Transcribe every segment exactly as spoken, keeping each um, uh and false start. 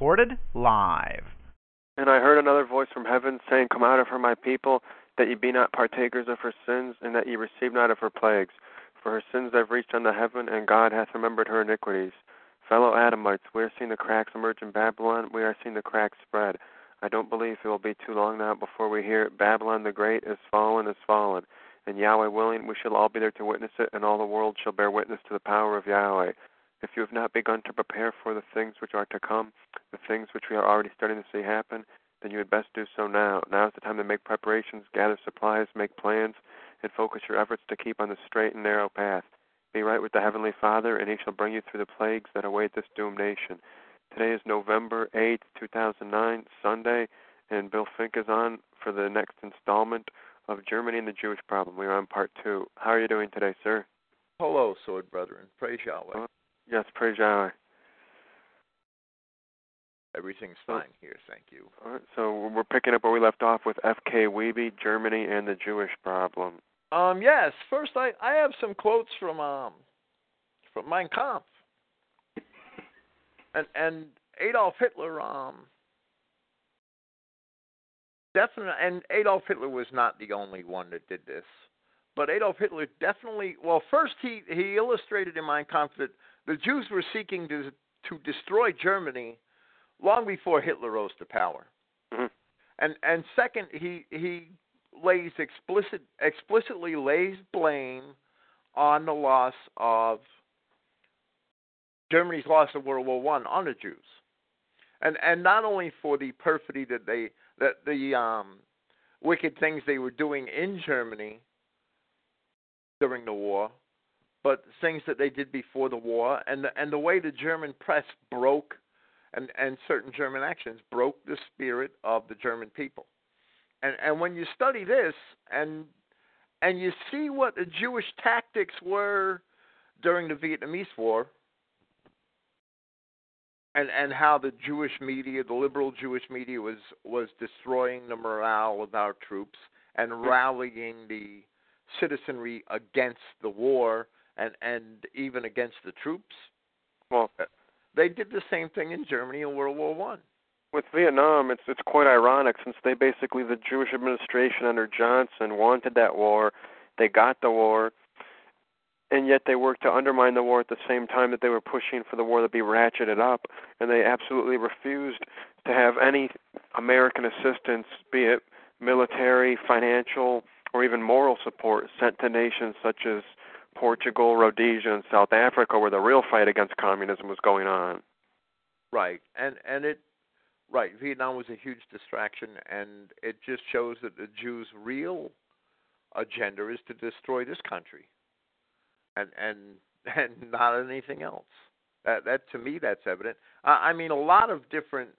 recorded live. And I heard another voice from heaven saying, Come out of her, my people, that ye be not partakers of her sins, and that ye receive not of her plagues. For her sins have reached unto heaven, and God hath remembered her iniquities. Fellow Adamites, we are seeing the cracks emerge in Babylon. We are seeing the cracks spread. I don't believe it will be too long now before we hear it. Babylon the Great is fallen, is fallen. And Yahweh willing, we shall all be there to witness it, and all the world shall bear witness to the power of Yahweh. If you have not begun to prepare for the things which are to come, the things which we are already starting to see happen, then you had best do so now. Now is the time to make preparations, gather supplies, make plans, and focus your efforts to keep on the straight and narrow path. Be right with the Heavenly Father, and He shall bring you through the plagues that await this doomed nation. Today is November eighth, two thousand nine, Sunday, and Bill Fink is on for the next installment of Germany and the Jewish Problem. We are on part two. How are you doing today, sir? Hello, sword brethren. Praise Yahweh. Uh, yes, praise Yahweh. Everything's fine here, thank you. All right, so we're picking up where we left off with F K Wiebe, Germany and the Jewish Problem. Um, yes. First, I, I have some quotes from um from Mein Kampf, and and Adolf Hitler um definitely, and Adolf Hitler was not the only one that did this, but Adolf Hitler definitely. Well, first he he illustrated in Mein Kampf that the Jews were seeking to to destroy Germany long before Hitler rose to power. Mm-hmm. And and second, he he lays explicit explicitly lays blame on the loss of Germany's loss of World War One on the Jews. And and not only for the perfidy that they that the um, wicked things they were doing in Germany during the war, but things that they did before the war, and the, and the way the German press broke And, and certain German actions broke the spirit of the German people. And and when you study this and and you see what the Jewish tactics were during the Vietnamese War, and, and how the Jewish media, the liberal Jewish media, was, was destroying the morale of our troops and rallying the citizenry against the war and, and even against the troops. Well, they did the same thing in Germany in World War One. With Vietnam, it's it's quite ironic since they basically, the Jewish administration under Johnson wanted that war. They got the war, and yet they worked to undermine the war at the same time that they were pushing for the war to be ratcheted up, and they absolutely refused to have any American assistance, be it military, financial, or even moral support, sent to nations such as Portugal, Rhodesia, and South Africa, where the real fight against communism was going on. Right, and and it, right, Vietnam was a huge distraction, and it just shows that the Jews' real agenda is to destroy this country, and and and not anything else. That that to me, that's evident. I, I mean, a lot of different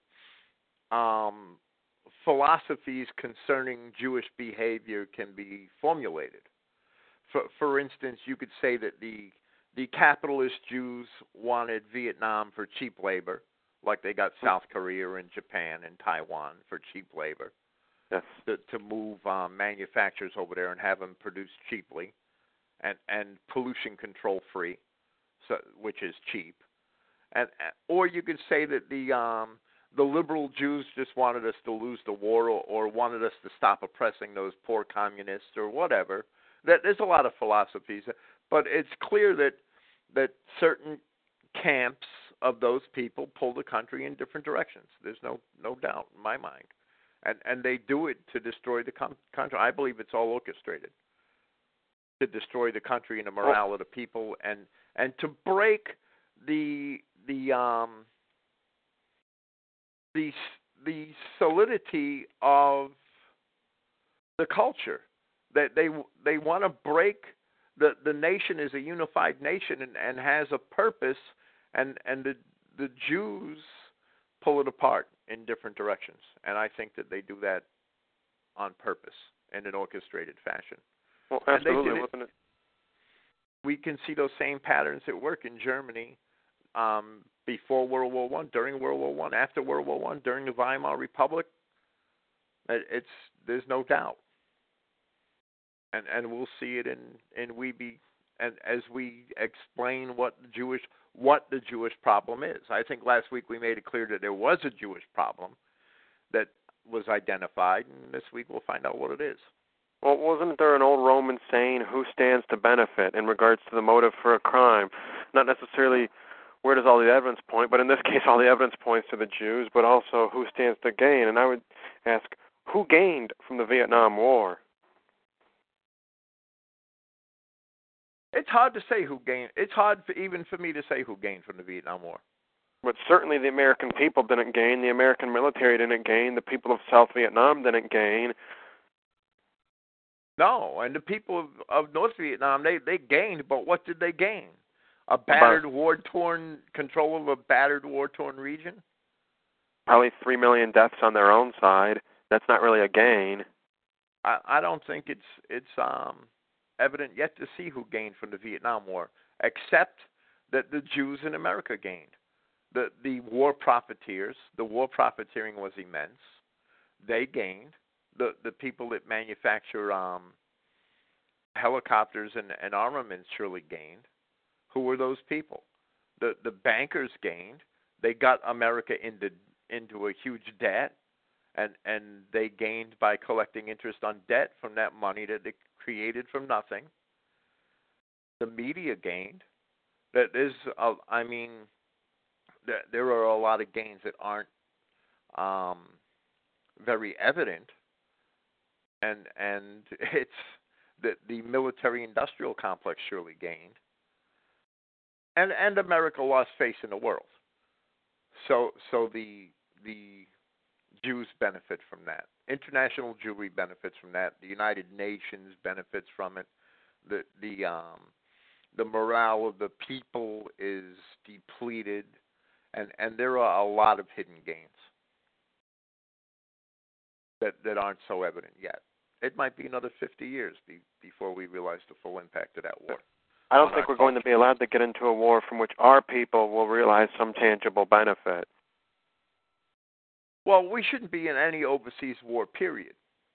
um, philosophies concerning Jewish behavior can be formulated. For, for instance, you could say that the the capitalist Jews wanted Vietnam for cheap labor, like they got South Korea and Japan and Taiwan for cheap labor, yes. to, to move um, manufacturers over there and have them produce cheaply, and, and pollution control free, so which is cheap. And or you could say that the um, the liberal Jews just wanted us to lose the war, or, or wanted us to stop oppressing those poor communists, or whatever. That there's a lot of philosophies, but it's clear that that certain camps of those people pull the country in different directions. There's no no doubt in my mind, and and they do it to destroy the com- country. I believe it's all orchestrated to destroy the country and the morale of the people, and and to break the the um the the solidity of the culture. That they they want to break the the nation is a unified nation and, and has a purpose, and and the the Jews pull it apart in different directions, and I think that they do that on purpose in an orchestrated fashion. Well, absolutely, it, wasn't it? We can see those same patterns at work in Germany um, before World War One, during World War One, after World War One, during the Weimar Republic. It, it's there's no doubt. And and we'll see it in, in Wiebe and as we explain what the Jewish what the Jewish problem is. I think last week we made it clear that there was a Jewish problem that was identified, and this week we'll find out what it is. Well, wasn't there an old Roman saying, who stands to benefit, in regards to the motive for a crime? Not necessarily where does all the evidence point, but in this case all the evidence points to the Jews, but also who stands to gain. And I would ask, who gained from the Vietnam War? It's hard to say who gained. It's hard for, even for me to say who gained from the Vietnam War. But certainly the American people didn't gain. The American military didn't gain. The people of South Vietnam didn't gain. No, and the people of, of North Vietnam, they, they gained, but what did they gain? A battered, war-torn, control of a battered, war-torn region? Probably three million deaths on their own side. That's not really a gain. I, I don't think it's it's um, evident yet to see who gained from the Vietnam War, except that the Jews in America gained. The the war profiteers, the war profiteering was immense. They gained. The the people that manufacture um, helicopters and, and armaments surely gained. Who were those people? The the bankers gained. They got America into into a huge debt, and and they gained by collecting interest on debt from that money that they created from nothing. The media gained. That is, a, I mean, there, there are a lot of gains that aren't um, very evident, and and it's that the military-industrial complex surely gained. And and America lost face in the world, so so the the Jews benefit from that. International Jewry benefits from that. The United Nations benefits from it. The the um, the morale of the people is depleted, and, and there are a lot of hidden gains that that aren't so evident yet. It might be another fifty years be, before we realize the full impact of that war. I don't think we're going to be allowed to get into a war from which our people will realize some tangible benefit. Well, we shouldn't be in any overseas war, period.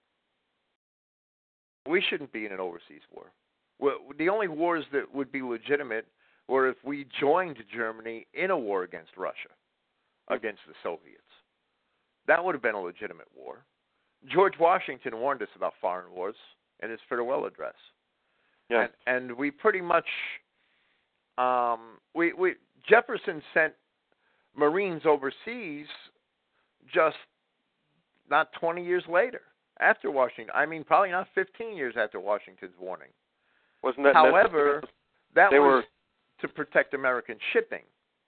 We shouldn't be in an overseas war. Well, the only wars that would be legitimate were if we joined Germany in a war against Russia, against the Soviets. That would have been a legitimate war. George Washington warned us about foreign wars in his farewell address. Yeah. And, and we pretty much, um, we, we Jefferson sent Marines overseas just not twenty years later, after Washington. I mean, probably not fifteen years after Washington's warning. Wasn't that? However, that they was were... to protect American shipping.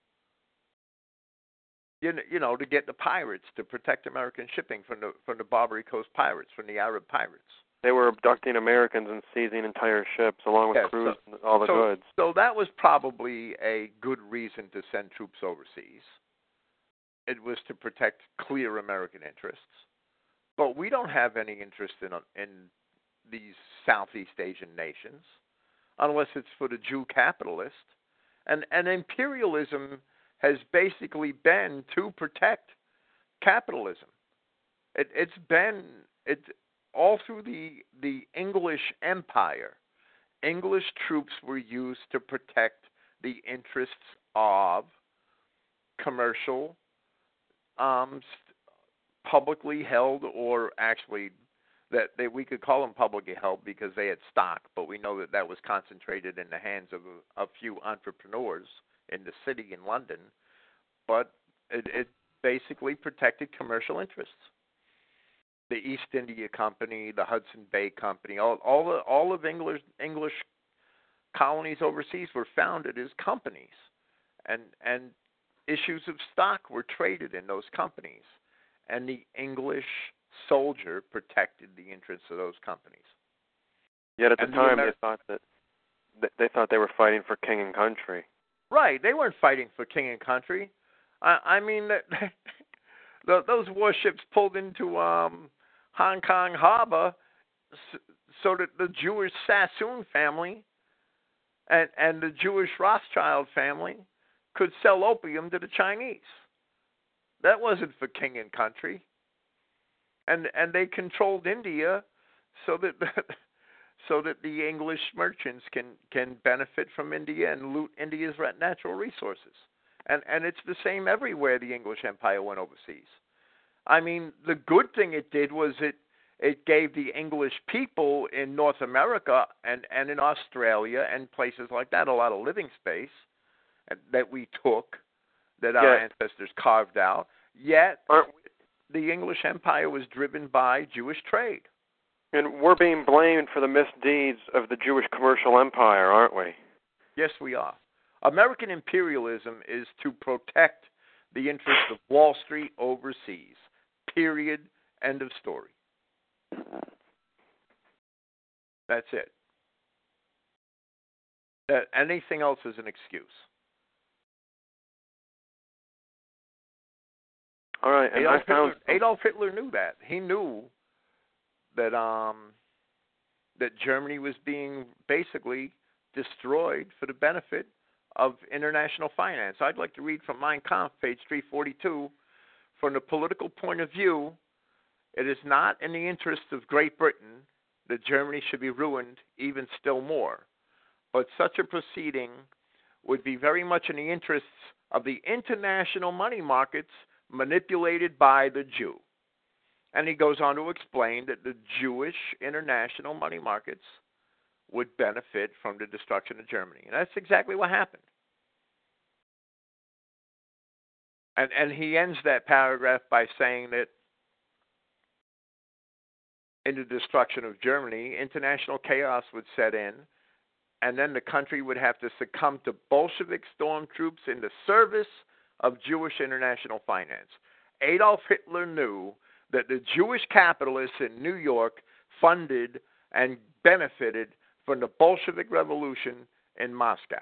You know, you know, to get the pirates, to protect American shipping from the from the Barbary Coast pirates, from the Arab pirates. They were abducting Americans and seizing entire ships along with yeah, crews so, and all the so, goods. So that was probably a good reason to send troops overseas. It was to protect clear American interests. But we don't have any interest in in these Southeast Asian nations unless it's for the Jew capitalist. And, and imperialism has basically been to protect capitalism. It, it's been... It, all through the, the English Empire, English troops were used to protect the interests of commercial, um, publicly held, or actually that they, we could call them publicly held because they had stock, but we know that that was concentrated in the hands of a, a few entrepreneurs in the city in London. But it, it basically protected commercial interests. The East India Company, the Hudson Bay Company, all all, the, all of English English colonies overseas were founded as companies, and and issues of stock were traded in those companies, and the English soldier protected the interests of those companies. Yet at the and time, the Amer- they thought that they thought they were fighting for king and country. Right, they weren't fighting for king and country. I, I mean, the, those warships pulled into um. Hong Kong Harbor, so that the Jewish Sassoon family and, and the Jewish Rothschild family could sell opium to the Chinese. That wasn't for king and country. And and they controlled India so that so that the English merchants can, can benefit from India and loot India's natural resources. And, and it's the same everywhere the English Empire went overseas. I mean, the good thing it did was it, it gave the English people in North America and, and in Australia and places like that a lot of living space that we took, that our yeah. ancestors carved out. Yet, Aren't the English Empire was driven by Jewish trade. And we're being blamed for the misdeeds of the Jewish commercial empire, aren't we? Yes, we are. American imperialism is to protect the interests of Wall Street overseas. Period. End of story. That's it. That anything else is an excuse. All right, and Adolf I found Hitler, Adolf Hitler knew that. He knew that um, that Germany was being basically destroyed for the benefit of international finance. I'd like to read from Mein Kampf, page three forty-two. From the political point of view, it is not in the interest of Great Britain that Germany should be ruined even still more, but such a proceeding would be very much in the interests of the international money markets manipulated by the Jew. And he goes on to explain that the Jewish international money markets would benefit from the destruction of Germany. And that's exactly what happened. And, and he ends that paragraph by saying that in the destruction of Germany, international chaos would set in, and then the country would have to succumb to Bolshevik stormtroops in the service of Jewish international finance. Adolf Hitler knew that the Jewish capitalists in New York funded and benefited from the Bolshevik Revolution in Moscow.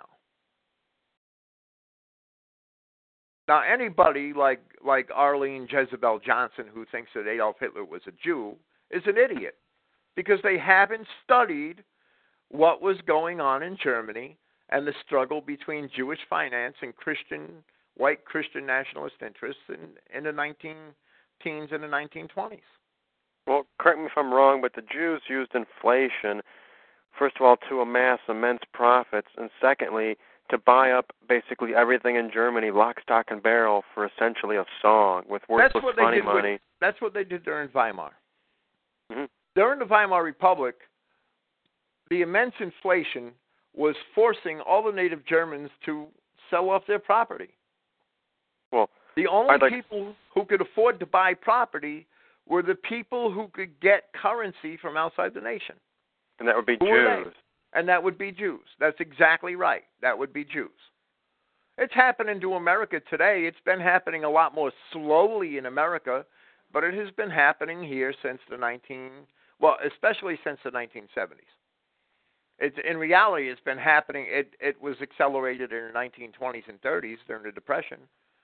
Now, anybody like, like Arlene Jezebel Johnson who thinks that Adolf Hitler was a Jew is an idiot, because they haven't studied what was going on in Germany and the struggle between Jewish finance and Christian white Christian nationalist interests in, in the nineteen teens and the nineteen twenties. Well, correct me if I'm wrong, but the Jews used inflation, first of all, to amass immense profits, and secondly, to buy up basically everything in Germany, lock, stock, and barrel, for essentially a song with worthless funny money. With, that's what they did during Weimar. Mm-hmm. During the Weimar Republic, the immense inflation was forcing all the native Germans to sell off their property. Well, the only like... people who could afford to buy property were the people who could get currency from outside the nation. And that would be who Jews. And that would be Jews. That's exactly right. That would be Jews. It's happening to America today. It's been happening a lot more slowly in America, but it has been happening here since the nineteen well, especially since the nineteen seventies. It's in reality, it's been happening. It it was accelerated in the nineteen twenties and thirties during the Depression,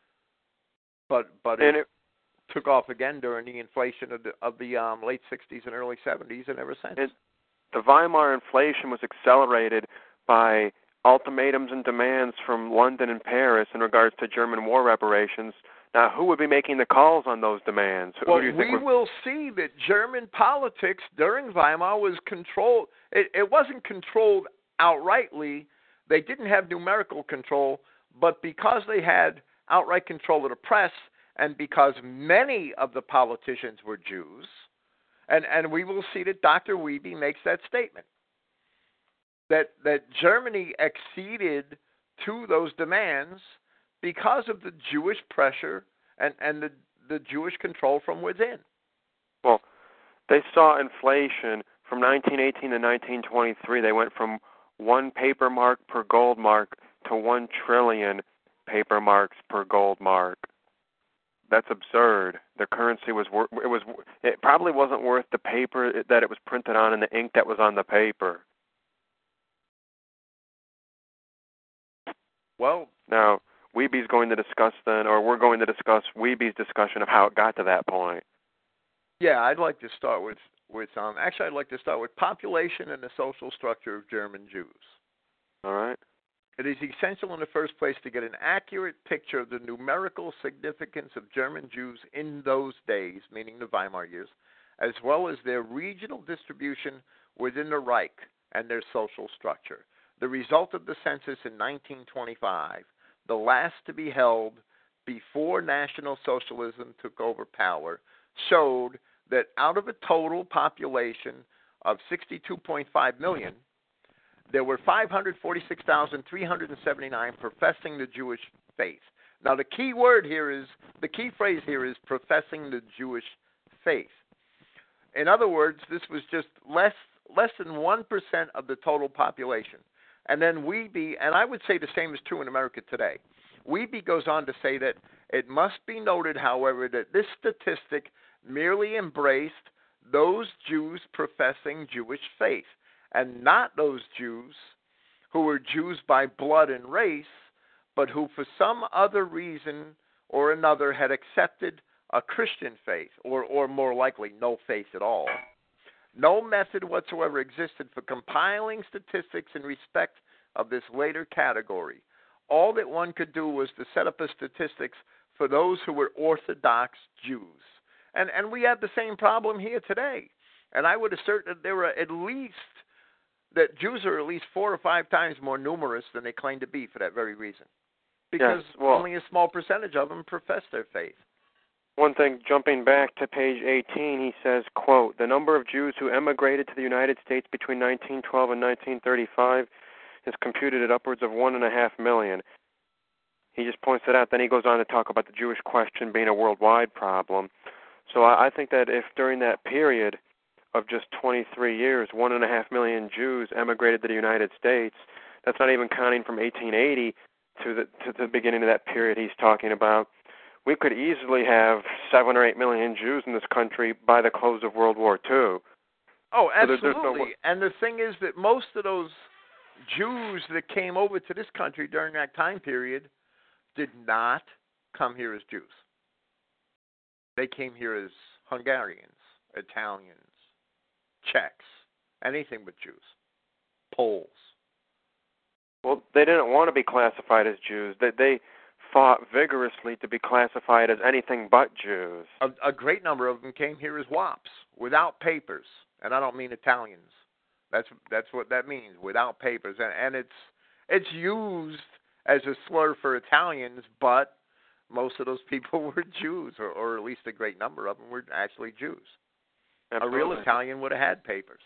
but but it, it took off again during the inflation of the of the um, late sixties and early seventies, and ever since. It, the Weimar inflation was accelerated by ultimatums and demands from London and Paris in regards to German war reparations. Now, who would be making the calls on those demands? Who well, do you think we would... will see that German politics during Weimar was controlled. It, it wasn't controlled outrightly. They didn't have numerical control, but because they had outright control of the press, and because many of the politicians were Jews, and, and we will see that Doctor Wiebe makes that statement, that, that Germany acceded to those demands because of the Jewish pressure and, and the, the Jewish control from within. Well, they saw inflation from nineteen eighteen to nineteen twenty-three. They went from one paper mark per gold mark to one trillion paper marks per gold mark. That's absurd. The currency was wor- it was it probably wasn't worth the paper that it was printed on and the ink that was on the paper. Well, now Wiebe's going to discuss then, or we're going to discuss Wiebe's discussion of how it got to that point. Yeah, I'd like to start with with um. Actually, I'd like to start with population and the social structure of German Jews. All right. It is essential in the first place to get an accurate picture of the numerical significance of German Jews in those days, meaning the Weimar years, as well as their regional distribution within the Reich and their social structure. The result of the census in nineteen twenty-five, the last to be held before National Socialism took over power, showed that out of a total population of sixty-two point five million, there were five hundred forty-six thousand three hundred seventy-nine professing the Jewish faith. Now, the key word here is, the key phrase here is professing the Jewish faith. In other words, this was just less less than one percent of the total population. And then Wiebe, and I would say the same is true in America today. Wiebe goes on to say that it must be noted, however, that this statistic merely embraced those Jews professing Jewish faith, and not those Jews who were Jews by blood and race, but who for some other reason or another had accepted a Christian faith, or, or more likely no faith at all. No method whatsoever existed for compiling statistics in respect of this later category. All that one could do was to set up a statistics for those who were Orthodox Jews. And, and we have the same problem here today. And I would assert that there are at least, that Jews are at least four or five times more numerous than they claim to be for that very reason. Because yes, well, only a small percentage of them profess their faith. One thing, jumping back to page eighteen, he says, quote, the number of Jews who emigrated to the United States between nineteen twelve and nineteen thirty-five is computed at upwards of one and a half million. He just points it out. Then he goes on to talk about the Jewish question being a worldwide problem. So I, I think that if during that period of just twenty-three years, one and a half million Jews emigrated to the United States, that's not even counting from eighteen eighty to the to the beginning of that period he's talking about. We could easily have seven or eight million Jews in this country by the close of World War Two. Oh, absolutely. So there's, there's no... And the thing is that most of those Jews that came over to this country during that time period did not come here as Jews. They came here as Hungarians, Italians, Czechs, anything but Jews, Poles. Well, they didn't want to be classified as Jews. They, they fought vigorously to be classified as anything but Jews. A, a great number of them came here as W A Ps, without papers, and I don't mean Italians. That's that's what that means, without papers, and, and it's it's used as a slur for Italians, but most of those people were Jews, or, or at least a great number of them were actually Jews. Absolutely. A real Italian would have had papers.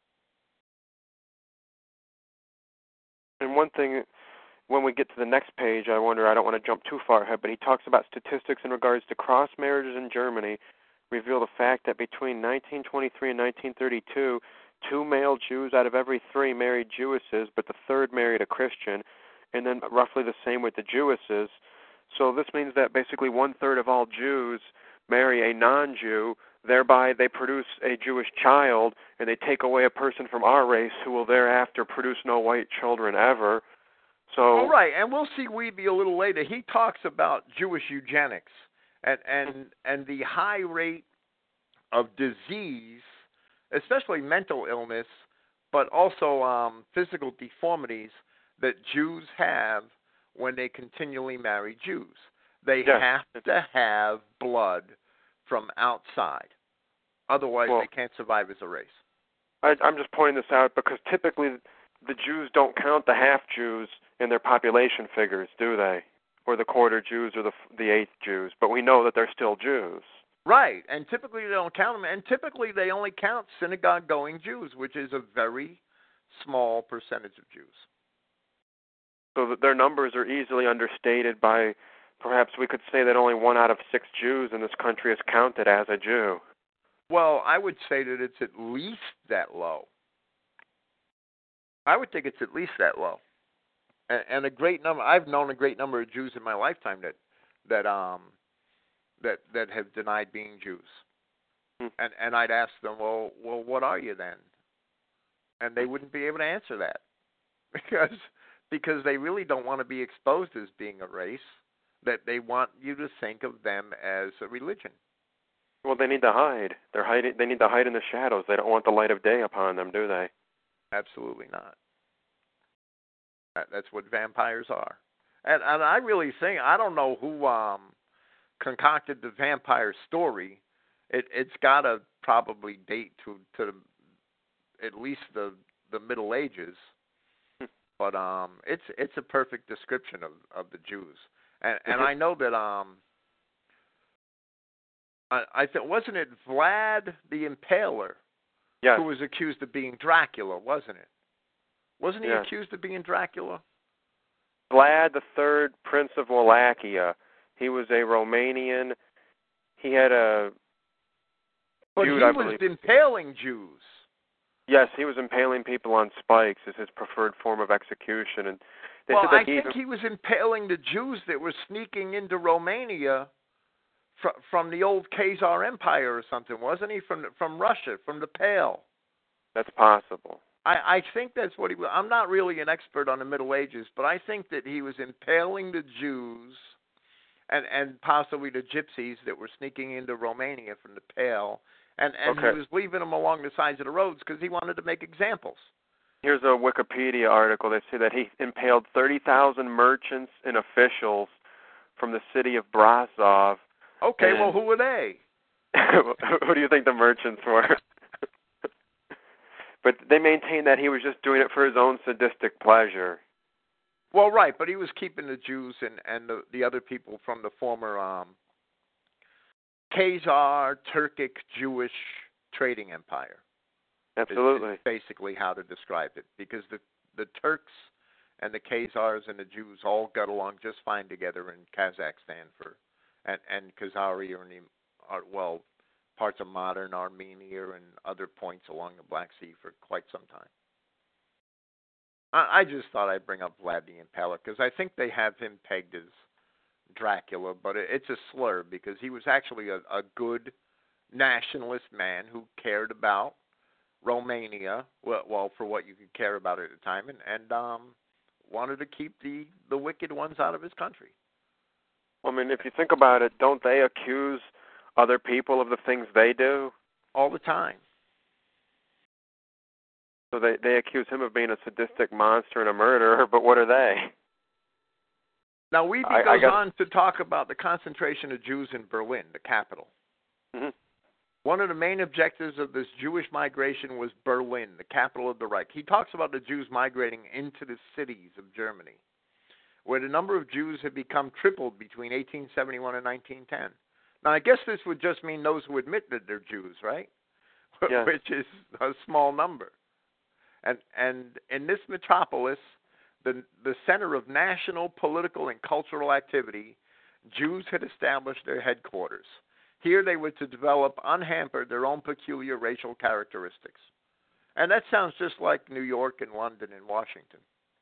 And one thing, when we get to the next page, I wonder, I don't want to jump too far ahead, but he talks about statistics in regards to cross marriages in Germany reveal the fact that between nineteen twenty-three and nineteen thirty-two, two male Jews out of every three married Jewesses, but the third married a Christian, and then roughly the same with the Jewesses. So this means that basically one-third of all Jews marry a non-Jew, thereby they produce a Jewish child, and they take away a person from our race who will thereafter produce no white children ever. So, all right, and we'll see Wiebe a little later. He talks about Jewish eugenics and, and, and the high rate of disease, especially mental illness, but also um, physical deformities that Jews have when they continually marry Jews. They yes. have to have blood from outside. Otherwise, well, they can't survive as a race. I, I'm just pointing this out because typically the Jews don't count the half-Jews in their population figures, do they? Or the quarter Jews or the the eighth Jews. But we know that they're still Jews. Right, and typically they don't count them. And typically they only count synagogue-going Jews, which is a very small percentage of Jews. So that their numbers are easily understated by, perhaps we could say that only one out of six Jews in this country is counted as a Jew. Well, I would say that it's at least that low. I would think it's at least that low. And, and a great number, I've known a great number of Jews in my lifetime that that um that that have denied being Jews. Hmm. And and I'd ask them, well, well, what are you then? And they wouldn't be able to answer that because because they really don't want to be exposed as being a race. That they want you to think of them as a religion. Well, they need to hide. They're hiding. They need to hide in the shadows. They don't want the light of day upon them, do they? Absolutely not. That's what vampires are. And and I really think, I don't know who um, concocted the vampire story. It, it's got to probably date to, to at least the the Middle Ages. But um, it's it's a perfect description of, of the Jews, and and I know that um, I, I think wasn't it Vlad the Impaler, yes. who was accused of being Dracula, wasn't it? Wasn't he yes. accused of being Dracula? Vlad the Third, Prince of Wallachia. He was a Romanian. He had a. But feud, he I was believe. impaling Jews. Yes, he was impaling people on spikes as his preferred form of execution, and they well, said that I he think even... he was impaling the Jews that were sneaking into Romania fr- from the old Khazar Empire or something, wasn't he? From from Russia, from the Pale. That's possible. I, I think that's what he was. I'm not really an expert on the Middle Ages, but I think that he was impaling the Jews and, and possibly the gypsies that were sneaking into Romania from the Pale. And, and okay. he was leaving them along the sides of the roads because he wanted to make examples. Here's a Wikipedia article. They say that he impaled thirty thousand merchants and officials from the city of Brasov. Okay, and... well, who were they? Who do you think the merchants were? But they maintain that he was just doing it for his own sadistic pleasure. Well, right, but he was keeping the Jews and, and the, the other people from the former um, Khazar, Turkic, Jewish trading empire. Absolutely. Is basically how to describe it, because the the Turks and the Khazars and the Jews all got along just fine together in Kazakhstan for, and and Khazari or well, parts of modern Armenia and other points along the Black Sea for quite some time. I, I just thought I'd bring up Vlad the Impaler because I think they have him pegged as Dracula, but it, it's a slur because he was actually a, a good nationalist man who cared about Romania, well, well, for what you could care about at the time, and, and um, wanted to keep the, the wicked ones out of his country. I mean, if you think about it, don't they accuse other people of the things they do? All the time. So they, they accuse him of being a sadistic monster and a murderer, but what are they? Now, Wiebe I, goes I guess... on to talk about the concentration of Jews in Berlin, the capital. Mm-hmm. One of the main objectives of this Jewish migration was Berlin, the capital of the Reich. He talks about the Jews migrating into the cities of Germany, where the number of Jews had become tripled between eighteen seventy-one and nineteen ten. Now, I guess this would just mean those who admit that they're Jews, right? Yeah. Which is a small number. And and in this metropolis, the the center of national, political, and cultural activity, Jews had established their headquarters. Here they were to develop unhampered their own peculiar racial characteristics. And that sounds just like New York and London and Washington.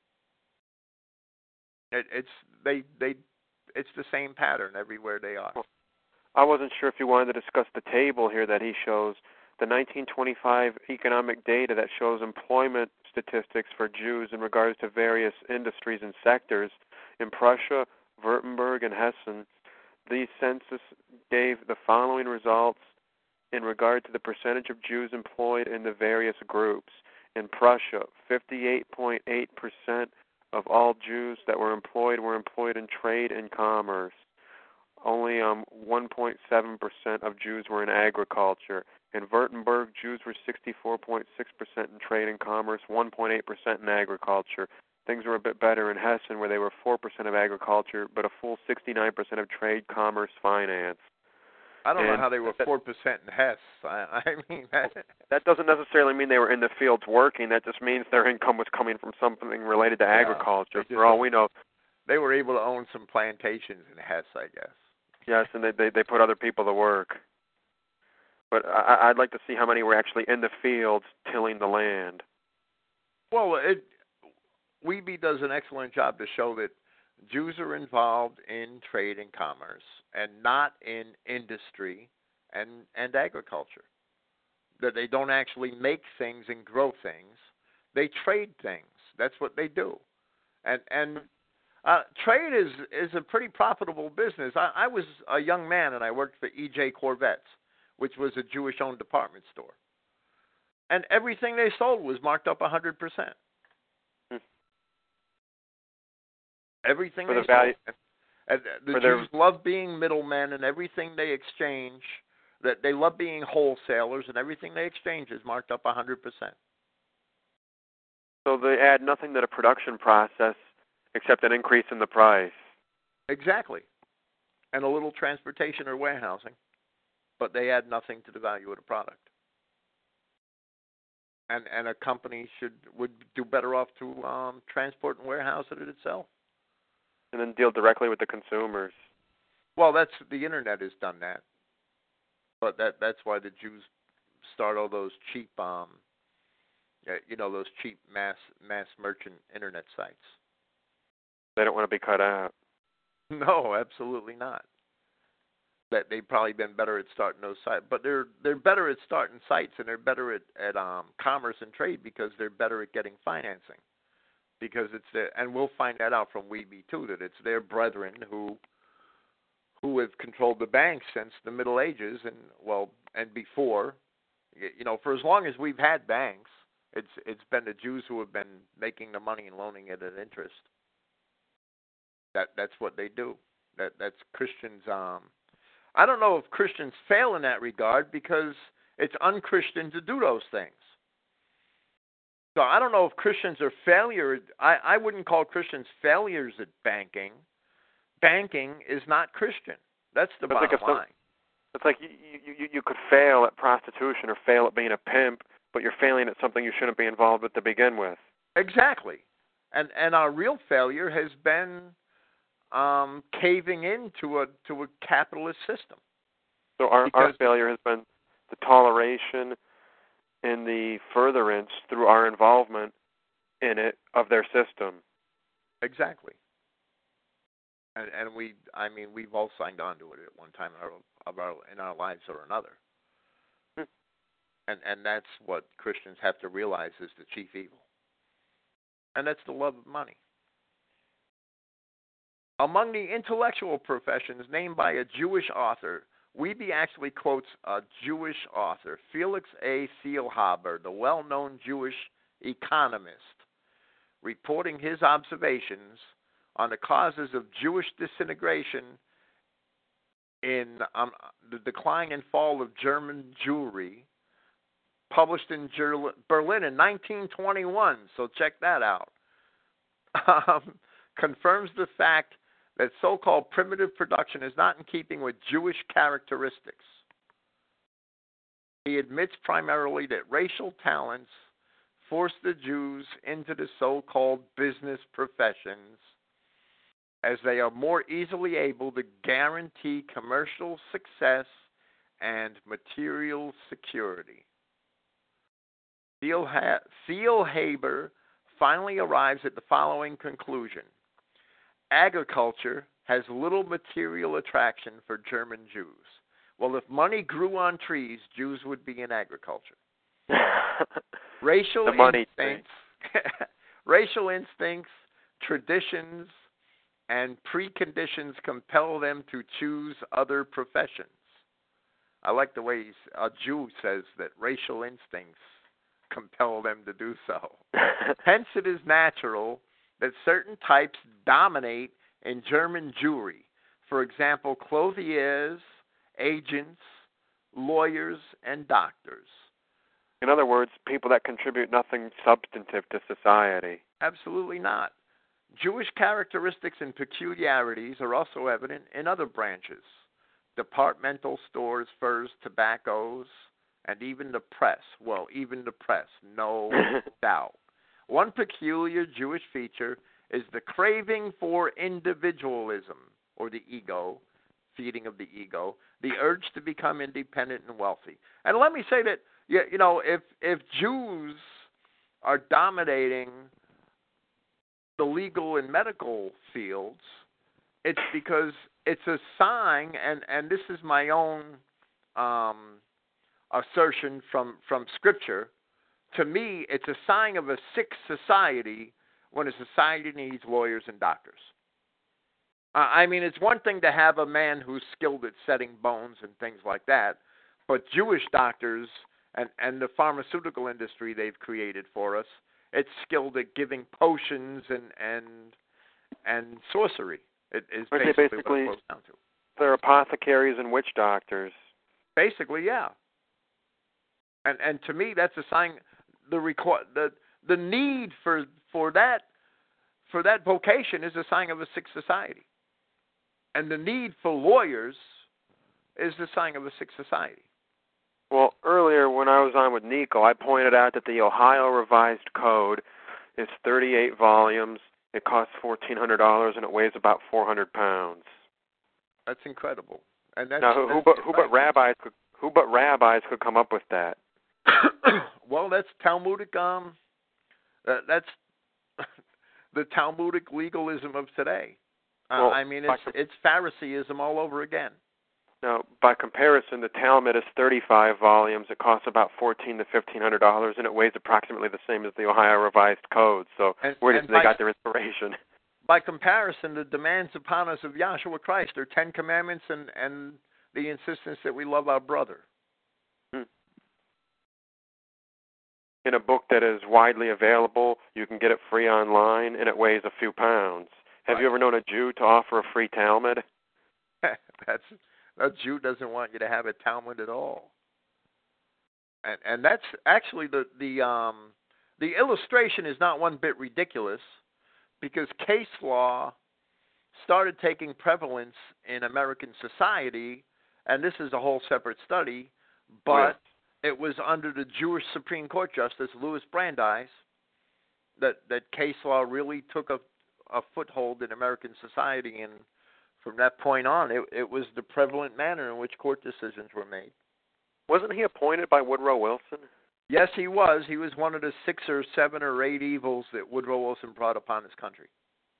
It, it's they they it's the same pattern everywhere they are. I wasn't sure if you wanted to discuss the table here that he shows, the nineteen twenty-five economic data that shows employment statistics for Jews in regards to various industries and sectors in Prussia, Württemberg, and Hessen. The census gave the following results in regard to the percentage of Jews employed in the various groups. In Prussia, fifty-eight point eight percent of all Jews that were employed were employed in trade and commerce. Only um, one point seven percent of Jews were in agriculture. In Württemberg, Jews were sixty-four point six percent in trade and commerce, one point eight percent in agriculture. Things were a bit better in Hessen, where they were four percent of agriculture, but a full sixty-nine percent of trade, commerce, finance. I don't and know how they were that, four percent in Hesse. I, I mean, that, that doesn't necessarily mean they were in the fields working. That just means their income was coming from something related to yeah, agriculture. For all we know, they were able to own some plantations in Hesse, I guess. Yes, and they they, they put other people to work. But I, I'd like to see how many were actually in the fields tilling the land. Well, it, Wiebe does an excellent job to show that Jews are involved in trade and commerce and not in industry and, and agriculture. That they don't actually make things and grow things. They trade things. That's what they do. And and uh, trade is, is a pretty profitable business. I, I was a young man and I worked for E J Corvettes, which was a Jewish-owned department store. And everything they sold was marked up one hundred percent. Hmm. Everything for they the value, sold. And the for Jews their... love being middlemen, and everything they exchange, that they love being wholesalers, and everything they exchange is marked up one hundred percent. So they add nothing to the production process except an increase in the price. Exactly. And a little transportation or warehousing. But they add nothing to the value of the product. And and a company should would do better off to um, transport and warehouse it itself. And then deal directly with the consumers. Well, that's the internet has done that. But that that's why the Jews start all those cheap, um, you know, those cheap mass mass merchant internet sites. They don't want to be cut out. No, absolutely not. That they've probably been better at starting those sites, but they're they're better at starting sites and they're better at at um, commerce and trade because they're better at getting financing. Because it's their, and we'll find that out from Weeby too, that it's their brethren who who have controlled the banks since the Middle Ages and well and before. You know, for as long as we've had banks, it's it's been the Jews who have been making the money and loaning it at interest. That that's what they do. That that's Christians. Um, I don't know if Christians fail in that regard because it's unchristian to do those things. So I don't know if Christians are failure. I, I wouldn't call Christians failures at banking. Banking is not Christian. That's the But bottom like line. It's like you, you you could fail at prostitution or fail at being a pimp, but you're failing at something you shouldn't be involved with to begin with. Exactly. And and our real failure has been um, caving into a to a capitalist system. So our, Because our failure has been the toleration and the furtherance through our involvement in it of their system. Exactly. And and we, I mean, we've all signed on to it at one time in our of our in our lives or another. Hmm. And and that's what Christians have to realize is the chief evil. And that's the love of money. Among the intellectual professions named by a Jewish author, Weeby actually quotes a Jewish author, Felix A. Seelhaber, the well-known Jewish economist, reporting his observations on the causes of Jewish disintegration in um, the decline and fall of German Jewry, published in Ger- Berlin in nineteen twenty-one, so check that out, um, confirms the fact that so-called primitive production is not in keeping with Jewish characteristics. He admits primarily that racial talents forced the Jews into the so-called business professions, as they are more easily able to guarantee commercial success and material security. Seelhaber finally arrives at the following conclusion. Agriculture has little material attraction for German Jews. Well, if money grew on trees, Jews would be in agriculture. Racial the money instincts, racial instincts, traditions, and preconditions compel them to choose other professions. I like the way a Jew says that racial instincts compel them to do so. Hence, it is natural that certain types dominate in German Jewry. For example, clothiers, agents, lawyers, and doctors. In other words, people that contribute nothing substantive to society. Absolutely not. Jewish characteristics and peculiarities are also evident in other branches. Departmental stores, furs, tobaccos, and even the press. Well, even the press, no doubt. One peculiar Jewish feature is the craving for individualism, or the ego, feeding of the ego, the urge to become independent and wealthy. And let me say that, you know, if if Jews are dominating the legal and medical fields, it's because it's a sign, and, and this is my own um, assertion from, from Scripture. To me, it's a sign of a sick society when a society needs lawyers and doctors. Uh, I mean, it's one thing to have a man who's skilled at setting bones and things like that, but Jewish doctors and, and the pharmaceutical industry they've created for us, it's skilled at giving potions and and, and sorcery. It is basically, basically what it boils down to. They're apothecaries and witch doctors. Basically, yeah. And and to me, that's a sign. The record the the need for for that for that vocation is a sign of a sick society, and the need for lawyers is the sign of a sick society. Well, earlier when I was on with Nico, I pointed out that the Ohio Revised Code is thirty-eight volumes. It costs fourteen hundred dollars, and it weighs about four hundred pounds. That's incredible. And that's, now, who, who, that's but, who but rabbis could who but rabbis could come up with that? Well, that's Talmudic. Um, uh, that's the Talmudic legalism of today. Uh, Well, I mean, it's by, it's Phariseeism all over again. Now, by comparison, the Talmud is thirty-five volumes. It costs about fourteen to fifteen hundred dollars, and it weighs approximately the same as the Ohio Revised Code. So, and, where did and they by, got their inspiration? By comparison, the demands upon us of Yahshua Christ are Ten Commandments and and the insistence that we love our brother. Hmm. In a book that is widely available, you can get it free online, and it weighs a few pounds. Have right. you ever known a Jew to offer a free Talmud? That's a Jew doesn't want you to have a Talmud at all. And and that's actually the the um the illustration is not one bit ridiculous, because case law started taking prevalence in American society, and this is a whole separate study, but oh, yeah. it was under the Jewish Supreme Court Justice Louis Brandeis that that case law really took a a foothold in American society, and from that point on, it, it was the prevalent manner in which court decisions were made. Wasn't he appointed by Woodrow Wilson? Yes, he was. He was one of the six or seven or eight evils that Woodrow Wilson brought upon his country.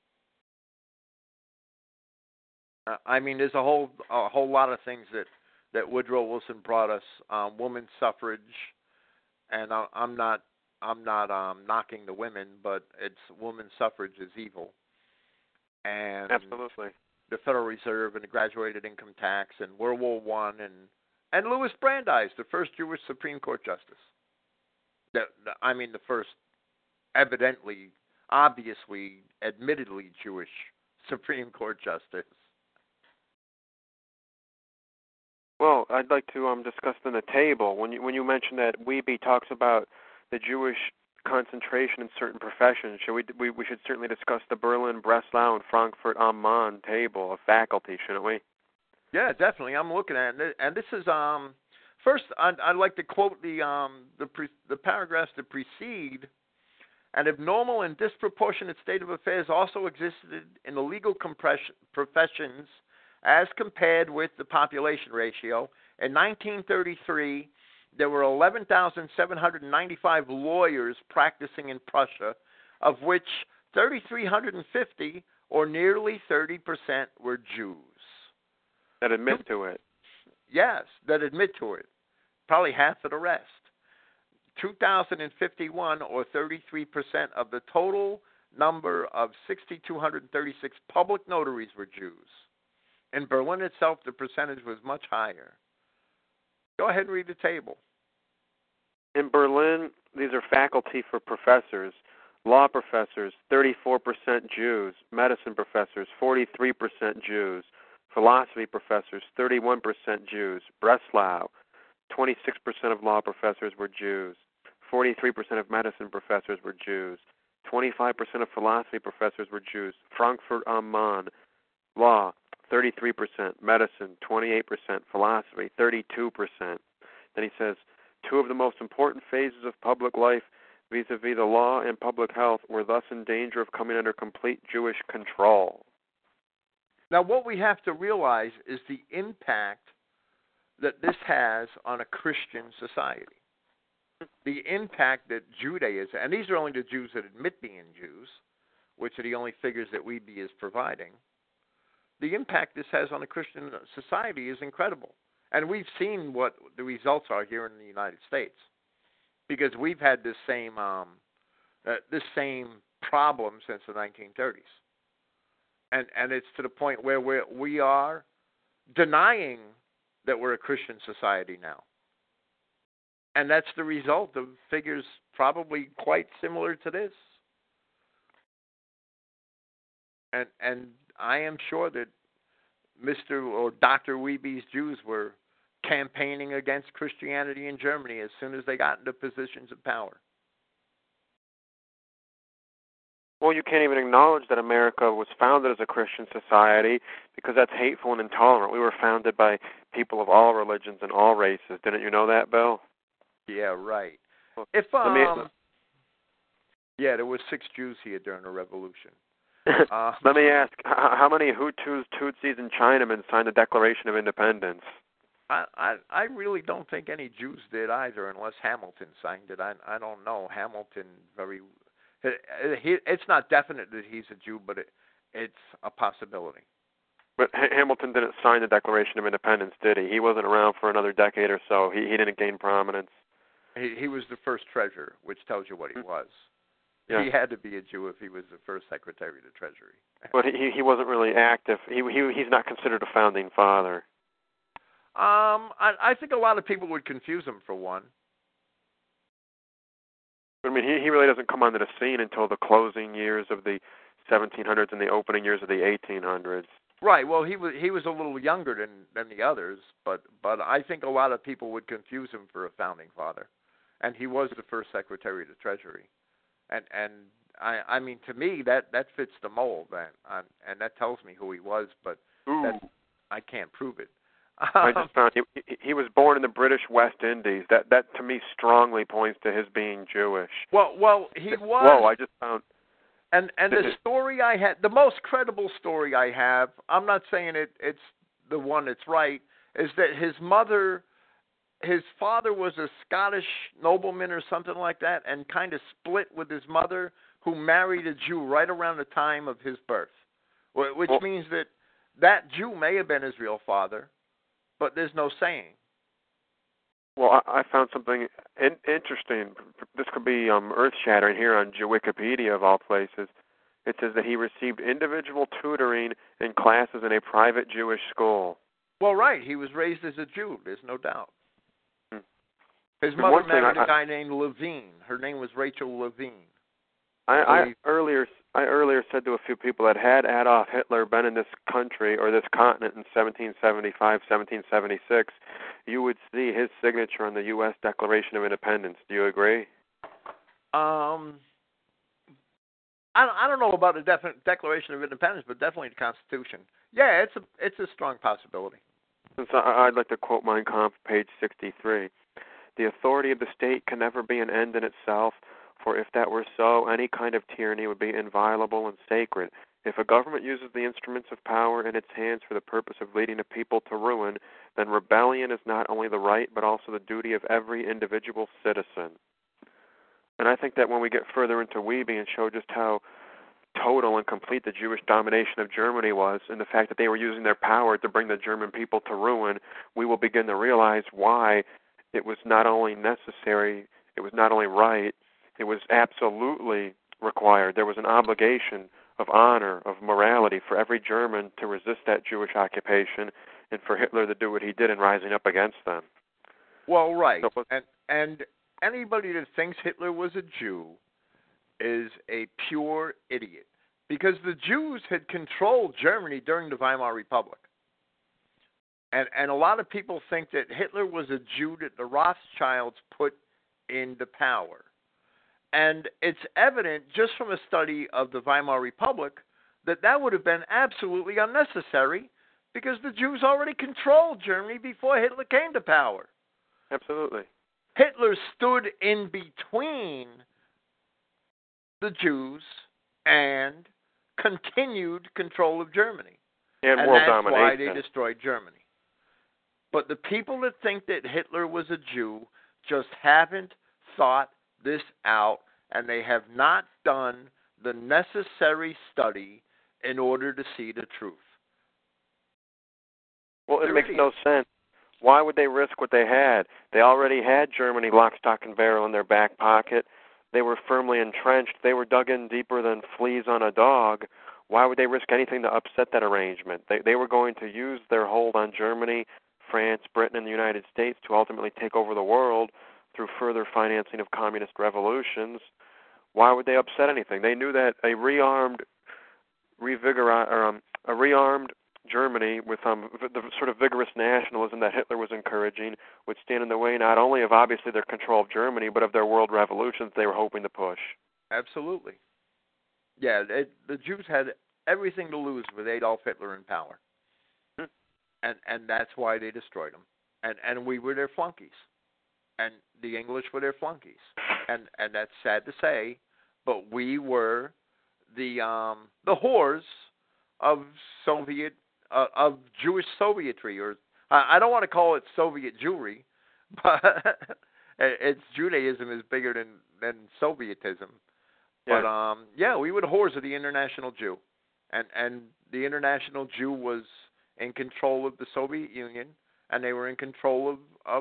Uh, I mean, there's a whole a whole lot of things that, that Woodrow Wilson brought us. Um, women's suffrage, and I, I'm not I'm not um, knocking the women, but it's women's suffrage is evil. And absolutely. The Federal Reserve and the graduated income tax and World War One and and Louis Brandeis, the first Jewish Supreme Court justice. The, the, I mean, the first evidently, obviously, admittedly Jewish Supreme Court justice. Well, I'd like to um, discuss in the table when you when you mentioned that Wiebe talks about the Jewish concentration in certain professions. Should we, we we should certainly discuss the Berlin, Breslau, and Frankfurt am Main table of faculty, shouldn't we? Yeah, definitely. I'm looking at it, and this is um first. I'd, I'd like to quote the um the pre, the paragraphs that precede. An abnormal and disproportionate state of affairs also existed in the legal professions as compared with the population ratio. In nineteen thirty-three, there were eleven thousand seven hundred ninety-five lawyers practicing in Prussia, of which three thousand three hundred fifty, or nearly thirty percent, were Jews. That admit to it. Yes, that admit to it. Probably half of the rest. two thousand fifty-one, or thirty-three percent of the total number of six thousand two hundred thirty-six public notaries were Jews. In Berlin itself, the percentage was much higher. Go ahead and read the table. In Berlin, these are faculty for professors. Law professors, thirty-four percent Jews. Medicine professors, forty-three percent Jews. Philosophy professors, thirty-one percent Jews. Breslau, twenty-six percent of law professors were Jews. forty-three percent of medicine professors were Jews. twenty-five percent of philosophy professors were Jews. Frankfurt am Main, law, thirty-three percent. Medicine, twenty-eight percent. Philosophy, thirty-two percent. Then he says, two of the most important phases of public life vis-a-vis the law and public health were thus in danger of coming under complete Jewish control. Now, what we have to realize is the impact that this has on a Christian society. The impact that Judaism, and these are only the Jews that admit being Jews, which are the only figures that Wiebe is providing, the impact this has on a Christian society is incredible. And we've seen what the results are here in the United States, because we've had this same um, uh, this same problem since the nineteen thirties. And and it's to the point where we're, we are denying that we're a Christian society now. And that's the result of figures probably quite similar to this. And and I am sure that Mister or Doctor Wiebe's Jews were campaigning against Christianity in Germany as soon as they got into positions of power. Well, you can't even acknowledge that America was founded as a Christian society because that's hateful and intolerant. We were founded by people of all religions and all races. Didn't you know that, Bill? Yeah, right. Well, If let me, um, yeah, there were six Jews here during the Revolution. Uh, let me ask, how many Hutus, Tutsis, and Chinamen signed the Declaration of Independence? I, I I really don't think any Jews did either, unless Hamilton signed it. I I don't know. Hamilton very. He, it's not definite that he's a Jew, but it it's a possibility. But H- Hamilton didn't sign the Declaration of Independence, did he? He wasn't around for another decade or so. He he didn't gain prominence. He he was the first treasurer, which tells you what he was. Yeah. He had to be a Jew if he was the first Secretary of the Treasury. But he he wasn't really active. He he he's not considered a founding father. Um, I I think a lot of people would confuse him for one. I mean, he he really doesn't come onto the scene until the closing years of the seventeen hundreds and the opening years of the eighteen hundreds. Right. Well, he was he was a little younger than than the others, but but I think a lot of people would confuse him for a founding father, and he was the first Secretary of the Treasury, and and I I mean to me that that fits the mold, and and that tells me who he was, but that, I can't prove it. I just found he he was born in the British West Indies. That that to me strongly points to his being Jewish. Well, well, he was. Whoa! I just found. And and the story I had, the most credible story I have, I'm not saying it it's the one that's right, is that his mother, his father was a Scottish nobleman or something like that, and kind of split with his mother, who married a Jew right around the time of his birth, which well, means that that Jew may have been his real father, but there's no saying. Well, I, I found something in, interesting. This could be um, earth-shattering here on Wikipedia, of all places. It says that he received individual tutoring in classes in a private Jewish school. Well, right. He was raised as a Jew. There's no doubt. Hmm. His mother married I, a guy named Levine. Her name was Rachel Levine. I, I earlier I earlier said to a few people that had Adolf Hitler been in this country or this continent in seventeen seventy-five, seventeen seventy-six, you would see his signature on the U S Declaration of Independence. Do you agree? Um, I I don't know about the definite Declaration of Independence, but definitely the Constitution. Yeah, it's a it's a strong possibility. Since I, I'd like to quote Mein Kampf, page sixty-three: "The authority of the state can never be an end in itself. For if that were so, any kind of tyranny would be inviolable and sacred. If a government uses the instruments of power in its hands for the purpose of leading a people to ruin, then rebellion is not only the right, but also the duty of every individual citizen." And I think that when we get further into Wiebe and show just how total and complete the Jewish domination of Germany was, and the fact that they were using their power to bring the German people to ruin, we will begin to realize why it was not only necessary, it was not only right, it was absolutely required. There was an obligation of honor, of morality for every German to resist that Jewish occupation and for Hitler to do what he did in rising up against them. Well, right. So, and and anybody that thinks Hitler was a Jew is a pure idiot, because the Jews had controlled Germany during the Weimar Republic. And and a lot of people think that Hitler was a Jew that the Rothschilds put into power. And it's evident just from a study of the Weimar Republic that that would have been absolutely unnecessary, because the Jews already controlled Germany before Hitler came to power. Absolutely. Hitler stood in between the Jews and continued control of Germany. And, and world that's domination. why they destroyed Germany. But the people that think that Hitler was a Jew just haven't thought this out, and they have not done the necessary study in order to see the truth. Well, it They're makes idiots. no sense. Why would they risk what they had? They already had Germany lock, stock, and barrel in their back pocket. They were firmly entrenched. They were dug in deeper than fleas on a dog. Why would they risk anything to upset that arrangement? They they were going to use their hold on Germany, France, Britain, and the United States to ultimately take over the world through further financing of communist revolutions. Why would they upset anything? They knew that a rearmed, revigor- or, um, a rearmed Germany with um, the sort of vigorous nationalism that Hitler was encouraging would stand in the way not only of obviously their control of Germany, but of their world revolutions they were hoping to push. Absolutely. Yeah, it, the Jews had everything to lose with Adolf Hitler in power, Hmm. and and that's why they destroyed him. And and we were their flunkies, and the English were their flunkies, and and that's sad to say, but we were the um the whores of Soviet uh, of Jewish Sovietry, or I, I don't want to call it Soviet Jewry, but it's Judaism is bigger than than Sovietism. Yeah. But um, yeah, we were the whores of the International Jew, and and the International Jew was in control of the Soviet Union, and they were in control of of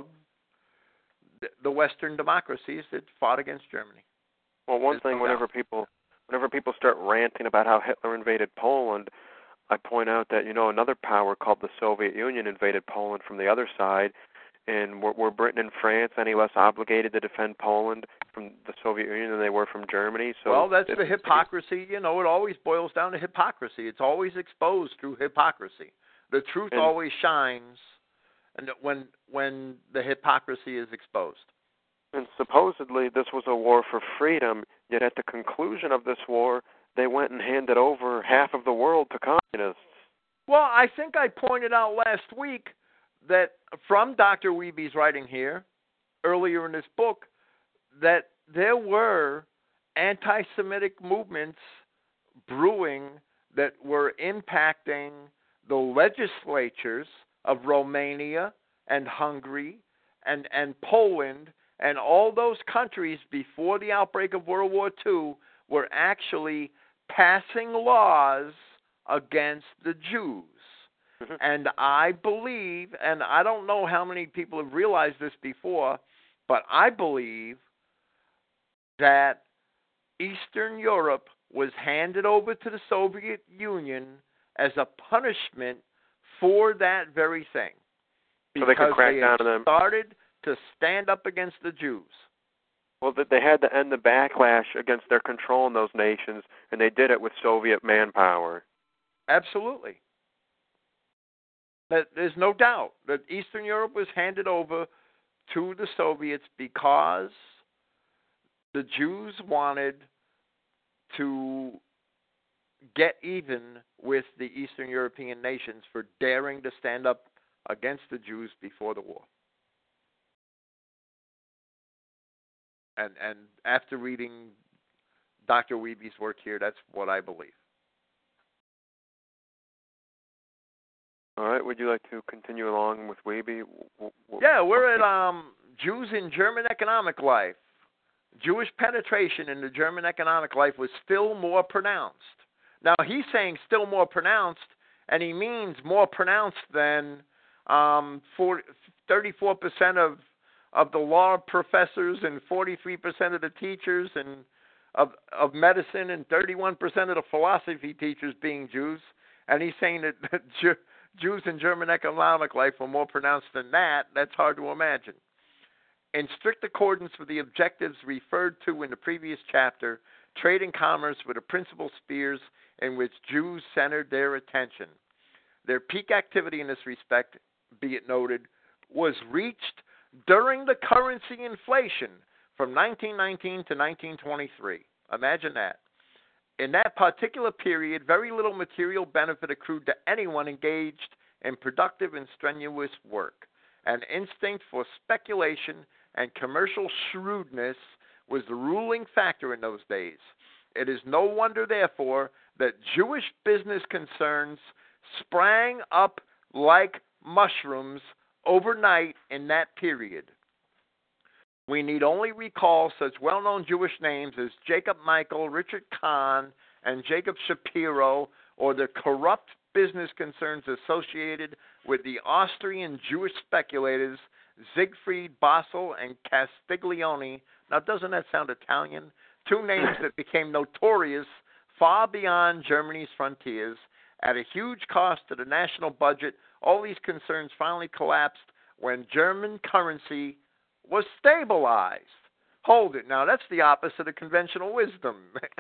the Western democracies that fought against Germany. Well, one There's thing, no whenever doubt. people, whenever people start ranting about how Hitler invaded Poland, I point out that, you know, another power called the Soviet Union invaded Poland from the other side, and were, were Britain and France any less obligated to defend Poland from the Soviet Union than they were from Germany? So well, that's it, the hypocrisy. You know, it always boils down to hypocrisy. It's always exposed through hypocrisy. The truth and, always shines, and when when the hypocrisy is exposed. and supposedly this was a war for freedom, yet at the conclusion of this war, they went and handed over half of the world to communists. Well, I think I pointed out last week that from Doctor Weeby's writing here, earlier in this book, that there were anti-Semitic movements brewing that were impacting the legislatures of Romania and Hungary and, and Poland, and all those countries before the outbreak of World War Two were actually passing laws against the Jews. Mm-hmm. And I believe, and I don't know how many people have realized this before, but I believe that Eastern Europe was handed over to the Soviet Union as a punishment for that very thing. So they could crack they down had on them. started to stand up against the Jews. Well, they had to end the backlash against their control in those nations, and they did it with Soviet manpower. Absolutely. There's no doubt that Eastern Europe was handed over to the Soviets because the Jews wanted to get even with the Eastern European nations for daring to stand up against the Jews before the war. And and after reading Doctor Weeby's work here, that's what I believe. All right. Would you like to continue along with Weeby? Yeah, we're at um, Jews in German economic life. Jewish penetration in the German economic life was still more pronounced. Now, he's saying still more pronounced, and he means more pronounced than um, thirty-four percent of, of the law professors and forty-three percent of the teachers and of, of medicine and thirty-one percent of the philosophy teachers being Jews. And he's saying that Jews in German economic life were more pronounced than that. That's hard to imagine. In strict accordance with the objectives referred to in the previous chapter, trade and commerce were the principal spheres in which Jews centered their attention. Their peak activity in this respect, be it noted, was reached during the currency inflation from nineteen nineteen to nineteen twenty-three. Imagine that. In that particular period, very little material benefit accrued to anyone engaged in productive and strenuous work. An instinct for speculation and commercial shrewdness was the ruling factor in those days. It is no wonder, therefore, that Jewish business concerns sprang up like mushrooms overnight in that period. We need only recall such well-known Jewish names as Jacob Michael, Richard Kahn, and Jacob Shapiro, or the corrupt business concerns associated with the Austrian Jewish speculators Siegfried Basel and Castiglione. Now, doesn't that sound Italian? Two names that became notorious far beyond Germany's frontiers at a huge cost to the national budget. All these concerns finally collapsed when German currency was stabilized. Hold it. Now, that's the opposite of conventional wisdom.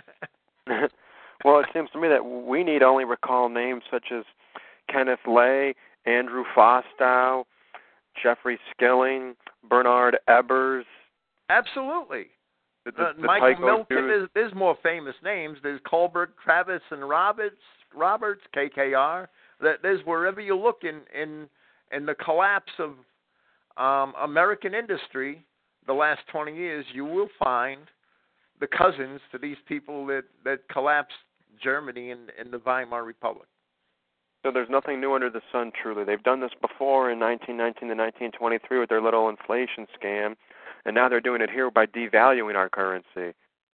Well, it seems to me that we need only recall names such as Kenneth Lay, Andrew Fostow, Jeffrey Skilling, Bernard Ebbers. Absolutely. The, the, Uh, the Michael Tycho Milken. Jews. There's, there's more famous names. There's Colbert, Travis, and Roberts. Roberts, K K R. There- There's wherever you look in in in the collapse of um, American industry the last twenty years, you will find the cousins to these people that, that collapsed Germany in, in the Weimar Republic. So there's nothing new under the sun, truly. They've done this before in nineteen nineteen to nineteen twenty-three with their little inflation scam, and now they're doing it here by devaluing our currency.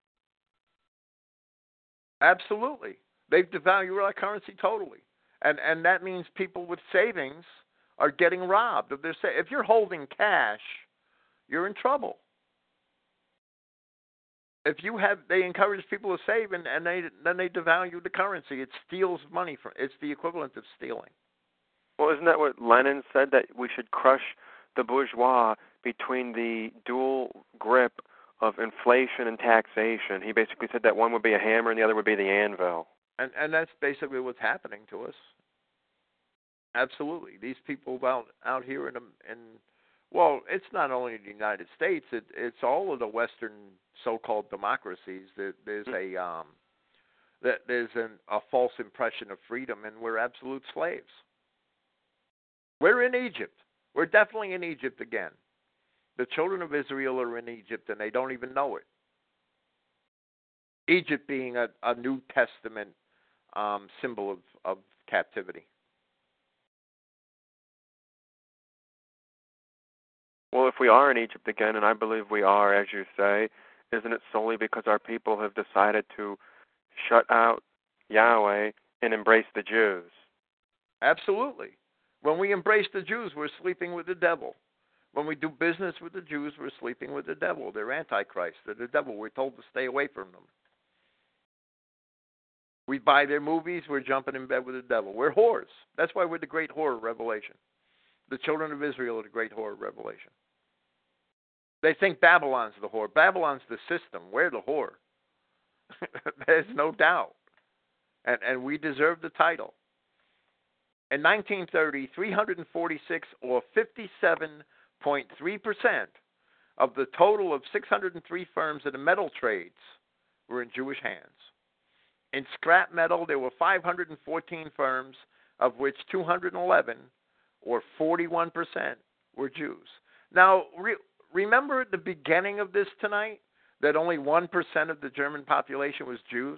Absolutely. They've devalued our currency totally. And and that means people with savings are getting robbed of their sa- if you're holding cash, you're in trouble. If you have, they encourage people to save, and, and they then they devalue the currency. It steals money from. It's the equivalent of stealing. Well, isn't that what Lenin said, that we should crush the bourgeois between the dual grip of inflation and taxation? He basically said that one would be a hammer and the other would be the anvil. And and that's basically what's happening to us. Absolutely, these people out out here in in well, it's not only the United States; it, it's all of the Western so-called democracies. That there's a um, that there's an, a false impression of freedom, and we're absolute slaves. We're in Egypt. We're definitely in Egypt again. The children of Israel are in Egypt, and they don't even know it. Egypt being a, a New Testament um, symbol of, of captivity. Well, if we are in Egypt again, and I believe we are, as you say, isn't it solely because our people have decided to shut out Yahweh and embrace the Jews? Absolutely. When we embrace the Jews, we're sleeping with the devil. When we do business with the Jews, we're sleeping with the devil. They're Antichrist. They're the devil. We're told to stay away from them. We buy their movies, we're jumping in bed with the devil. We're whores. That's why we're the great whore of Revelation. The children of Israel are the great whore of Revelation. They think Babylon's the whore. Babylon's the system. We're the whore. There's no doubt. And, and we deserve the title. In nineteen thirty, three hundred forty-six, or fifty-seven point three percent of the total of six hundred three firms in the metal trades were in Jewish hands. In scrap metal, there were five hundred fourteen firms, of which two hundred eleven, or forty-one percent, were Jews. Now, re- remember at the beginning of this tonight that only one percent of the German population was Jews?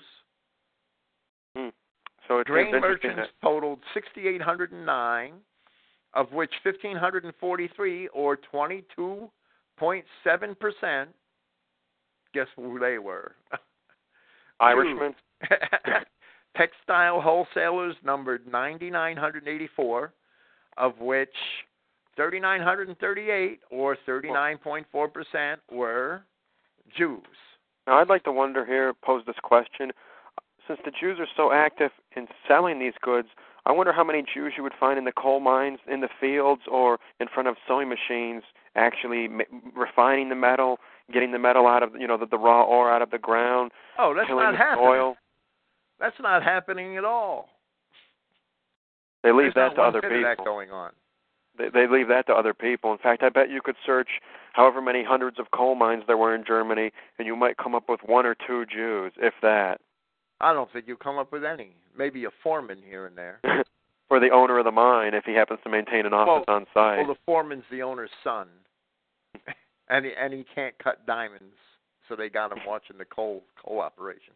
Hmm. So it Grain seems merchants that totaled six thousand eight hundred nine, of which one thousand five hundred forty-three, or twenty-two point seven percent, guess who they were? Irishmen? Textile wholesalers numbered nine thousand nine hundred eighty-four, of which three thousand nine hundred thirty-eight, or thirty-nine point four percent, were Jews. Now, I'd like to wonder here, pose this question. Since the Jews are so active in selling these goods, I wonder how many Jews you would find in the coal mines, in the fields, or in front of sewing machines, actually ma- refining the metal, getting the metal out of, you know, the, the raw ore out of the ground. Oh, that's tilling not the happening. soil. That's not happening at all. They leave There's that not to one other bit people. of that going on. They, they leave that to other people. In fact, I bet you could search however many hundreds of coal mines there were in Germany, and you might come up with one or two Jews, if that. I don't think you come up with any. Maybe a foreman here and there. Or the owner of the mine, if he happens to maintain an office well, on site. Well, the foreman's the owner's son, and he, and he can't cut diamonds, so they got him watching the coal coal operation.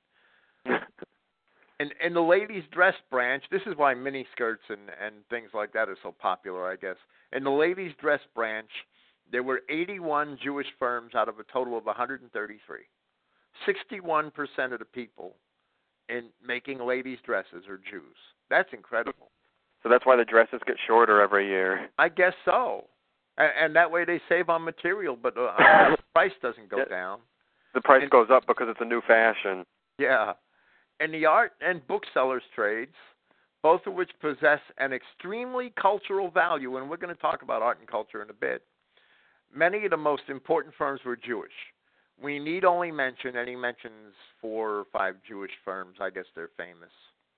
In in the ladies' dress branch, this is why miniskirts and and things like that are so popular, I guess. In the ladies' dress branch, there were eighty-one Jewish firms out of a total of one hundred thirty-three. sixty-one percent of the people in making ladies' dresses are Jews. That's incredible. So that's why the dresses get shorter every year. I guess so. And, and that way they save on material, but uh, the price doesn't go yeah. down. The price and, goes up because it's a new fashion. Yeah. In the art and booksellers trades, both of which possess an extremely cultural value, and we're going to talk about art and culture in a bit, many of the most important firms were Jewish. We need only mention, and he mentions four or five Jewish firms. I guess they're famous.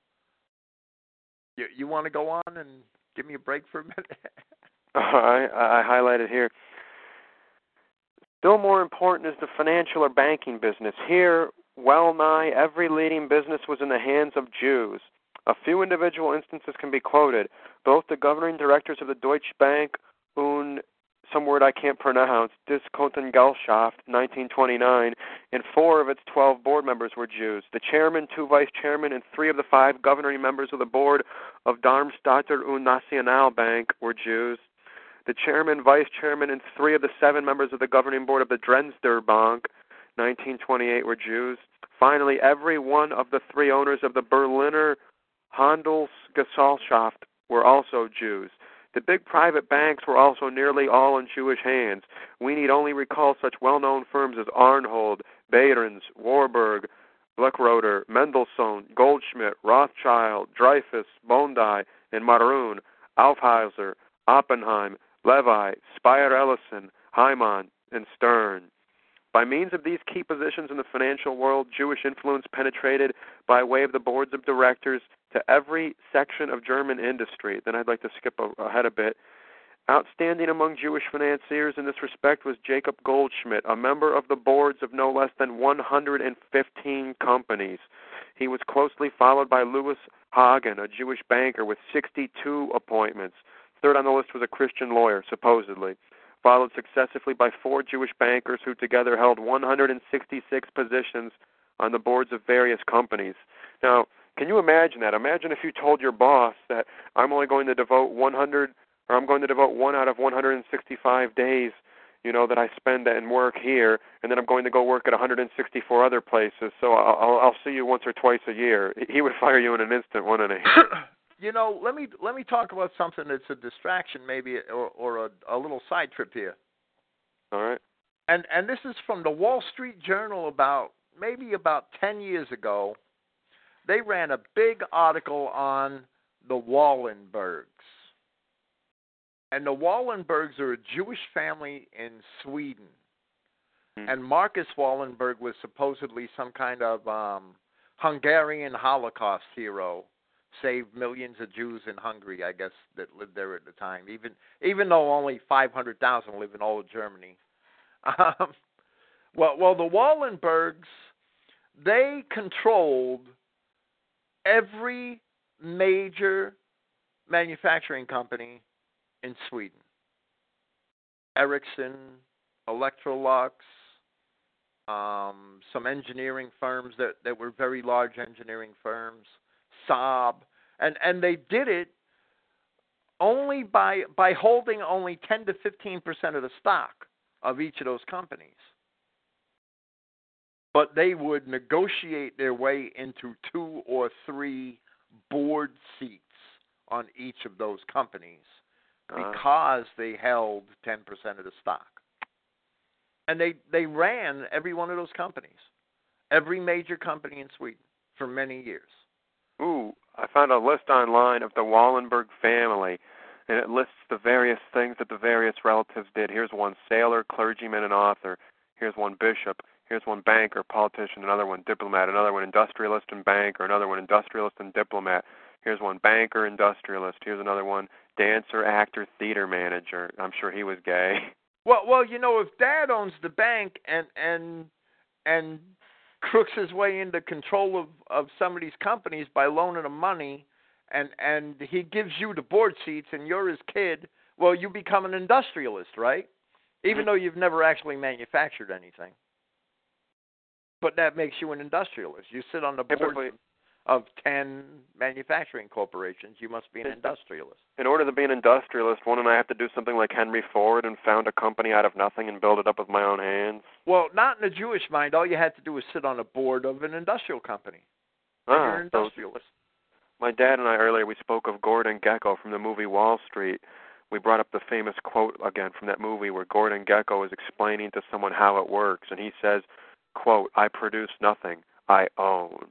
You, you want to go on and give me a break for a minute? I, I highlighted here. Still more important is the financial or banking business. Here, well nigh every leading business was in the hands of Jews. A few individual instances can be quoted. Both the governing directors of the Deutsche Bank und some word I can't pronounce, Diskontengesellschaft, nineteen twenty-nine, and four of its twelve board members were Jews. The chairman, two vice chairmen, and three of the five governing members of the board of Darmstadter und Nationalbank were Jews. The chairman, vice chairman, and three of the seven members of the governing board of the Dresdner Bank, nineteen twenty-eight, were Jews. Finally, every one of the three owners of the Berliner Handelsgesellschaft were also Jews. The big private banks were also nearly all in Jewish hands. We need only recall such well-known firms as Arnold, Behrens, Warburg, Bleckroder, Mendelssohn, Goldschmidt, Rothschild, Dreyfus, Bondi, and Maroon, Aufhäuser, Oppenheim, Levi, Speyer-Ellison, Hyman, and Stern. By means of these key positions in the financial world, Jewish influence penetrated by way of the boards of directors to every section of German industry. Then I'd like to skip ahead a bit. Outstanding among Jewish financiers in this respect was Jacob Goldschmidt, a member of the boards of no less than one hundred fifteen companies. He was closely followed by Louis Hagen, a Jewish banker with sixty-two appointments. Third on the list was a Christian lawyer, supposedly. Followed successively by four Jewish bankers who together held one hundred sixty-six positions on the boards of various companies. Now, can you imagine that? Imagine if you told your boss that I'm only going to devote one hundred, or I'm going to devote one out of one hundred sixty-five days, you know, that I spend and work here, and then I'm going to go work at one hundred sixty-four other places. So I'll, I'll see you once or twice a year. He would fire you in an instant, wouldn't he? You know, let me let me talk about something that's a distraction, maybe, or, or a, a little side trip here. All right. And and this is from the Wall Street Journal about maybe about ten years ago. They ran a big article on the Wallenbergs. And the Wallenbergs are a Jewish family in Sweden. Mm-hmm. And Marcus Wallenberg was supposedly some kind of um, Hungarian Holocaust hero. Saved millions of Jews in Hungary, I guess, that lived there at the time, even even though only five hundred thousand live in all of Germany. Um, well, well, the Wallenbergs, they controlled every major manufacturing company in Sweden. Ericsson, Electrolux, um, some engineering firms that, that were very large engineering firms, Saab, and, and they did it only by by holding only ten to fifteen percent of the stock of each of those companies. But they would negotiate their way into two or three board seats on each of those companies because uh. they held ten percent of the stock. And they, they ran every one of those companies, every major company in Sweden for many years. Ooh, I found a list online of the Wallenberg family, and it lists the various things that the various relatives did. Here's one sailor, clergyman, and author. Here's one bishop. Here's one banker, politician, another one diplomat, another one industrialist and banker, another one industrialist and diplomat. Here's one banker, industrialist. Here's another one dancer, actor, theater manager. I'm sure he was gay. Well, well, you know, if Dad owns the bank and and and crooks his way into control of, of some of these companies by loaning them money, and, and he gives you the board seats and you're his kid, well, you become an industrialist, right? Even mm-hmm. though you've never actually manufactured anything. But that makes you an industrialist. You sit on the board of ten manufacturing corporations. You must be an industrialist. In order to be an industrialist, wouldn't I have to do something like Henry Ford and found a company out of nothing and build it up with my own hands? Well, not in the Jewish mind. All you had to do was sit on a board of an industrial company. Ah, you're an industrialist. So my dad and I earlier, we spoke of Gordon Gekko from the movie Wall Street. We brought up the famous quote again from that movie where Gordon Gekko is explaining to someone how it works, and he says, quote, I produce nothing, I own.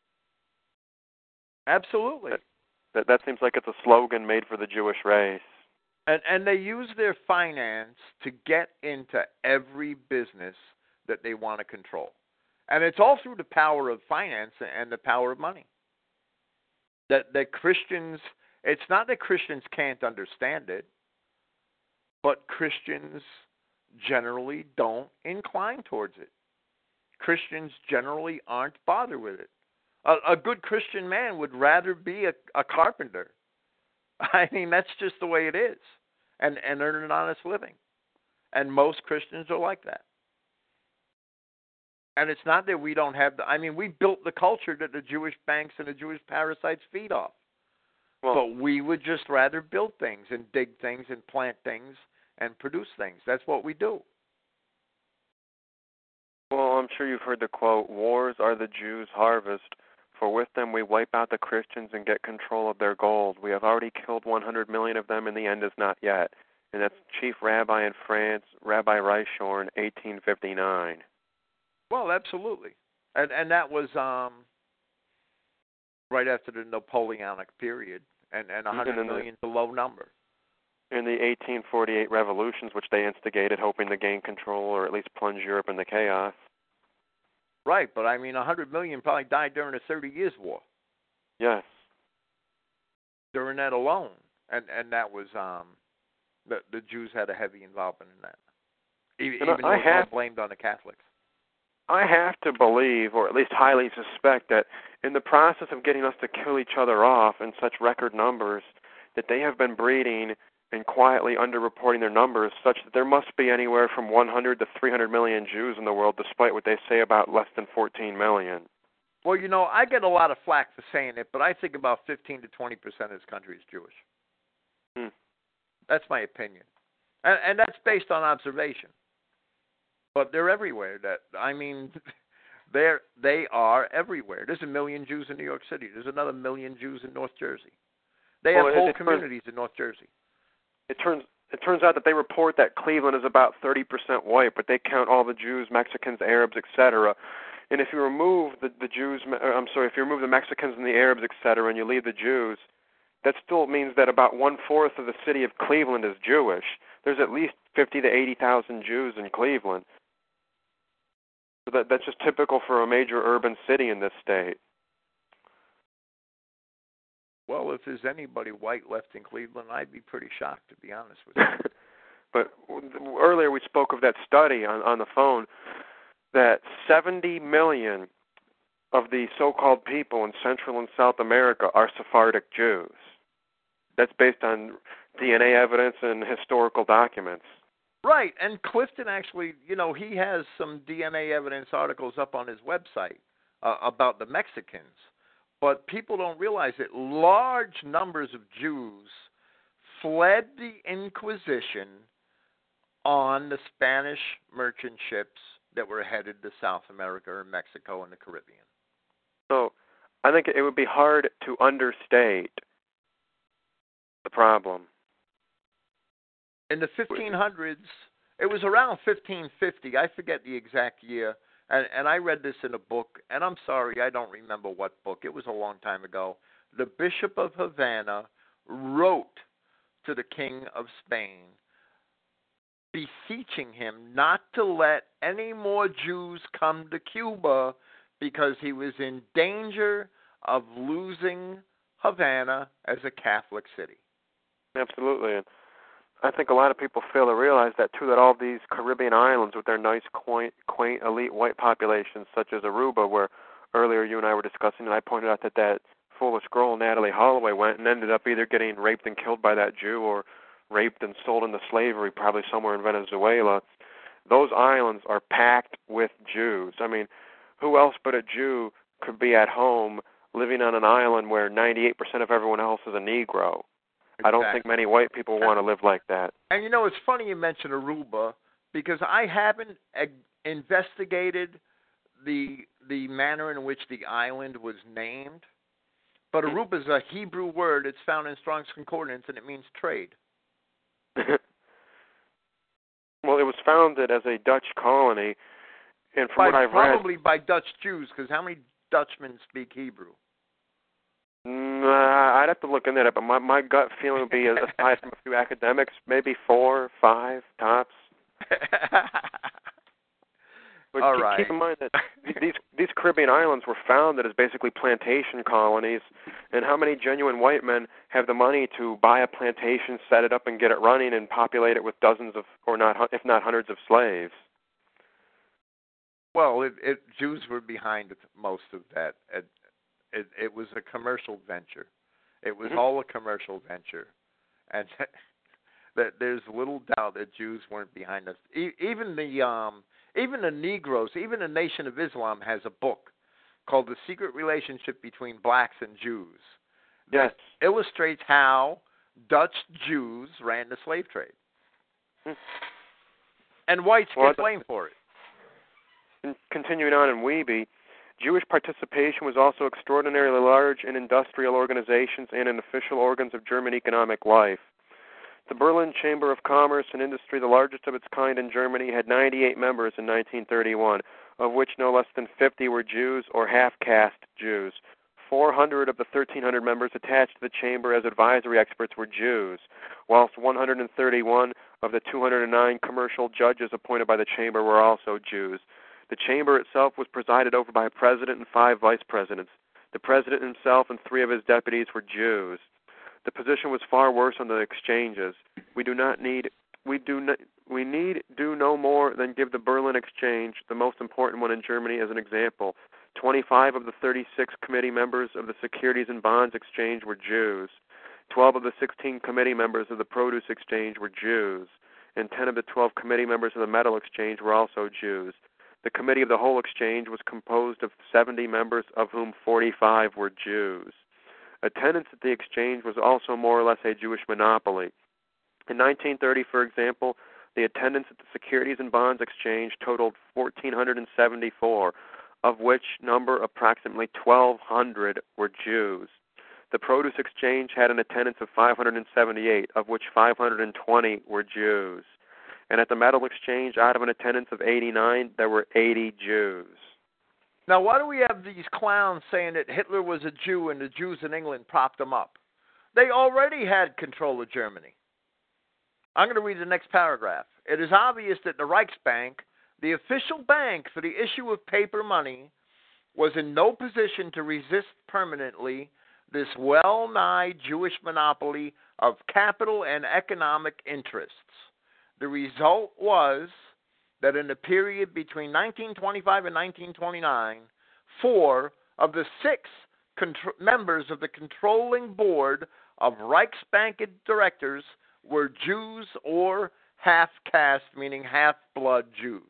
Absolutely. That, that, that seems like it's a slogan made for the Jewish race. And, and they use their finance to get into every business that they want to control. And it's all through the power of finance and the power of money. That, that Christians, it's not that Christians can't understand it, but Christians generally don't incline towards it. Christians generally aren't bothered with it. A, a good Christian man would rather be a, a carpenter. I mean, that's just the way it is, and, and earn an honest living. And most Christians are like that. And it's not that we don't have the, I mean, we built the culture that the Jewish banks and the Jewish parasites feed off. Well, but we would just rather build things and dig things and plant things and produce things. That's what we do. Well, I'm sure you've heard the quote, "Wars are the Jews' harvest, for with them we wipe out the Christians and get control of their gold. We have already killed one hundred million of them, and the end is not yet." And that's Chief Rabbi in France, Rabbi Reichhorn, eighteen fifty-nine. Well, absolutely. And and that was um, right after the Napoleonic period, and, and one hundred million is a low number. In the eighteen forty-eight revolutions, which they instigated, hoping to gain control or at least plunge Europe into chaos. Right, but I mean, one hundred million probably died during the Thirty Years' War. Yes. During that alone. And and that was, um, the, the Jews had a heavy involvement in that. Even, even though it was all blamed on the Catholics. I have to believe, or at least highly suspect, that in the process of getting us to kill each other off in such record numbers, that they have been breeding and quietly underreporting their numbers such that there must be anywhere from one hundred to three hundred million Jews in the world, despite what they say about less than fourteen million. Well, you know, I get a lot of flack for saying it, but I think about fifteen to twenty percent of this country is Jewish. Hmm. That's my opinion. And, and that's based on observation. But they're everywhere. That I mean, they're they are everywhere. There's a million Jews in New York City. There's another million Jews in North Jersey. They well, have whole communities turns, in North Jersey. It turns it turns out that they report that Cleveland is about thirty percent white, but they count all the Jews, Mexicans, Arabs, et cetera. And if you remove the the Jews, I'm sorry, if you remove the Mexicans and the Arabs, et cetera, and you leave the Jews, that still means that about one fourth of the city of Cleveland is Jewish. There's at least fifty to eighty thousand Jews in Cleveland. So that, that's just typical for a major urban city in this state. Well, if there's anybody white left in Cleveland, I'd be pretty shocked, to be honest with you. But earlier we spoke of that study on, on the phone that seventy million of the so-called people in Central and South America are Sephardic Jews. That's based on D N A evidence and historical documents. Right, and Clifton actually, you know, he has some D N A evidence articles up on his website uh, about the Mexicans. But people don't realize that large numbers of Jews fled the Inquisition on the Spanish merchant ships that were headed to South America or Mexico and the Caribbean. So I think it would be hard to understate the problem. In the fifteen hundreds, it was around fifteen fifty, I forget the exact year, and, and I read this in a book, and I'm sorry, I don't remember what book. It was a long time ago. The Bishop of Havana wrote to the King of Spain, beseeching him not to let any more Jews come to Cuba because he was in danger of losing Havana as a Catholic city. Absolutely. And I think a lot of people fail to realize that, too, that all these Caribbean islands with their nice, quaint, quaint elite white populations, such as Aruba, where earlier you and I were discussing, and I pointed out that that foolish girl, Natalie Holloway, went and ended up either getting raped and killed by that Jew or raped and sold into slavery, probably somewhere in Venezuela. Those islands are packed with Jews. I mean, who else but a Jew could be at home living on an island where ninety-eight percent of everyone else is a Negro? Exactly. I don't think many white people want to live like that. And, you know, it's funny you mention Aruba because I haven't ag- investigated the the manner in which the island was named, but Aruba is a Hebrew word. It's found in Strong's Concordance, and it means trade. Well, it was founded as a Dutch colony, and from by, what I've probably read... Probably by Dutch Jews, because how many Dutchmen speak Hebrew? Nah, I'd have to look into that, but my, my gut feeling would be, aside from a few academics, maybe four, five, tops. But All keep, right. keep in mind that these these Caribbean islands were founded as basically plantation colonies, and how many genuine white men have the money to buy a plantation, set it up, and get it running, and populate it with dozens of, or not, if not hundreds of slaves? Well, it, it, Jews were behind most of that. It, it, it was a commercial venture. It was Mm-hmm. all a commercial venture, and that there's little doubt that Jews weren't behind this. E- even the um, even the Negroes, even the Nation of Islam has a book called "The Secret Relationship Between Blacks and Jews" that Yes. illustrates how Dutch Jews ran the slave trade, Hmm. and whites Well, get blamed for it. And continuing on in Weeby, Jewish participation was also extraordinarily large in industrial organizations and in official organs of German economic life. The Berlin Chamber of Commerce and Industry, the largest of its kind in Germany, had ninety-eight members in nineteen thirty-one, of which no less than fifty were Jews or half-caste Jews. four hundred of the thirteen hundred members attached to the chamber as advisory experts were Jews, whilst one hundred thirty-one of the two hundred nine commercial judges appointed by the chamber were also Jews. The chamber itself was presided over by a president and five vice presidents. The president himself and three of his deputies were Jews. The position was far worse on the exchanges. We do not need we do not, we need do no more than give the Berlin Exchange, the most important one in Germany, as an example. twenty-five of the thirty-six committee members of the Securities and Bonds Exchange were Jews. twelve of the sixteen committee members of the Produce Exchange were Jews, and ten of the twelve committee members of the Metal Exchange were also Jews. The Committee of the Whole Exchange was composed of seventy members, of whom forty-five were Jews. Attendance at the exchange was also more or less a Jewish monopoly. In nineteen thirty, for example, the attendance at the Securities and Bonds Exchange totaled one thousand four hundred seventy-four, of which number approximately twelve hundred were Jews. The Produce Exchange had an attendance of five hundred seventy-eight, of which five hundred twenty were Jews. And at the Metal Exchange, out of an attendance of eighty-nine, there were eighty Jews. Now, why do we have these clowns saying that Hitler was a Jew and the Jews in England propped him up? They already had control of Germany. I'm going to read the next paragraph. It is obvious that the Reichsbank, the official bank for the issue of paper money, was in no position to resist permanently this well-nigh Jewish monopoly of capital and economic interests. The result was that in the period between nineteen twenty-five and nineteen twenty-nine, four of the six contr- members of the controlling board of Reichsbank directors were Jews or half-caste, meaning half-blood Jews.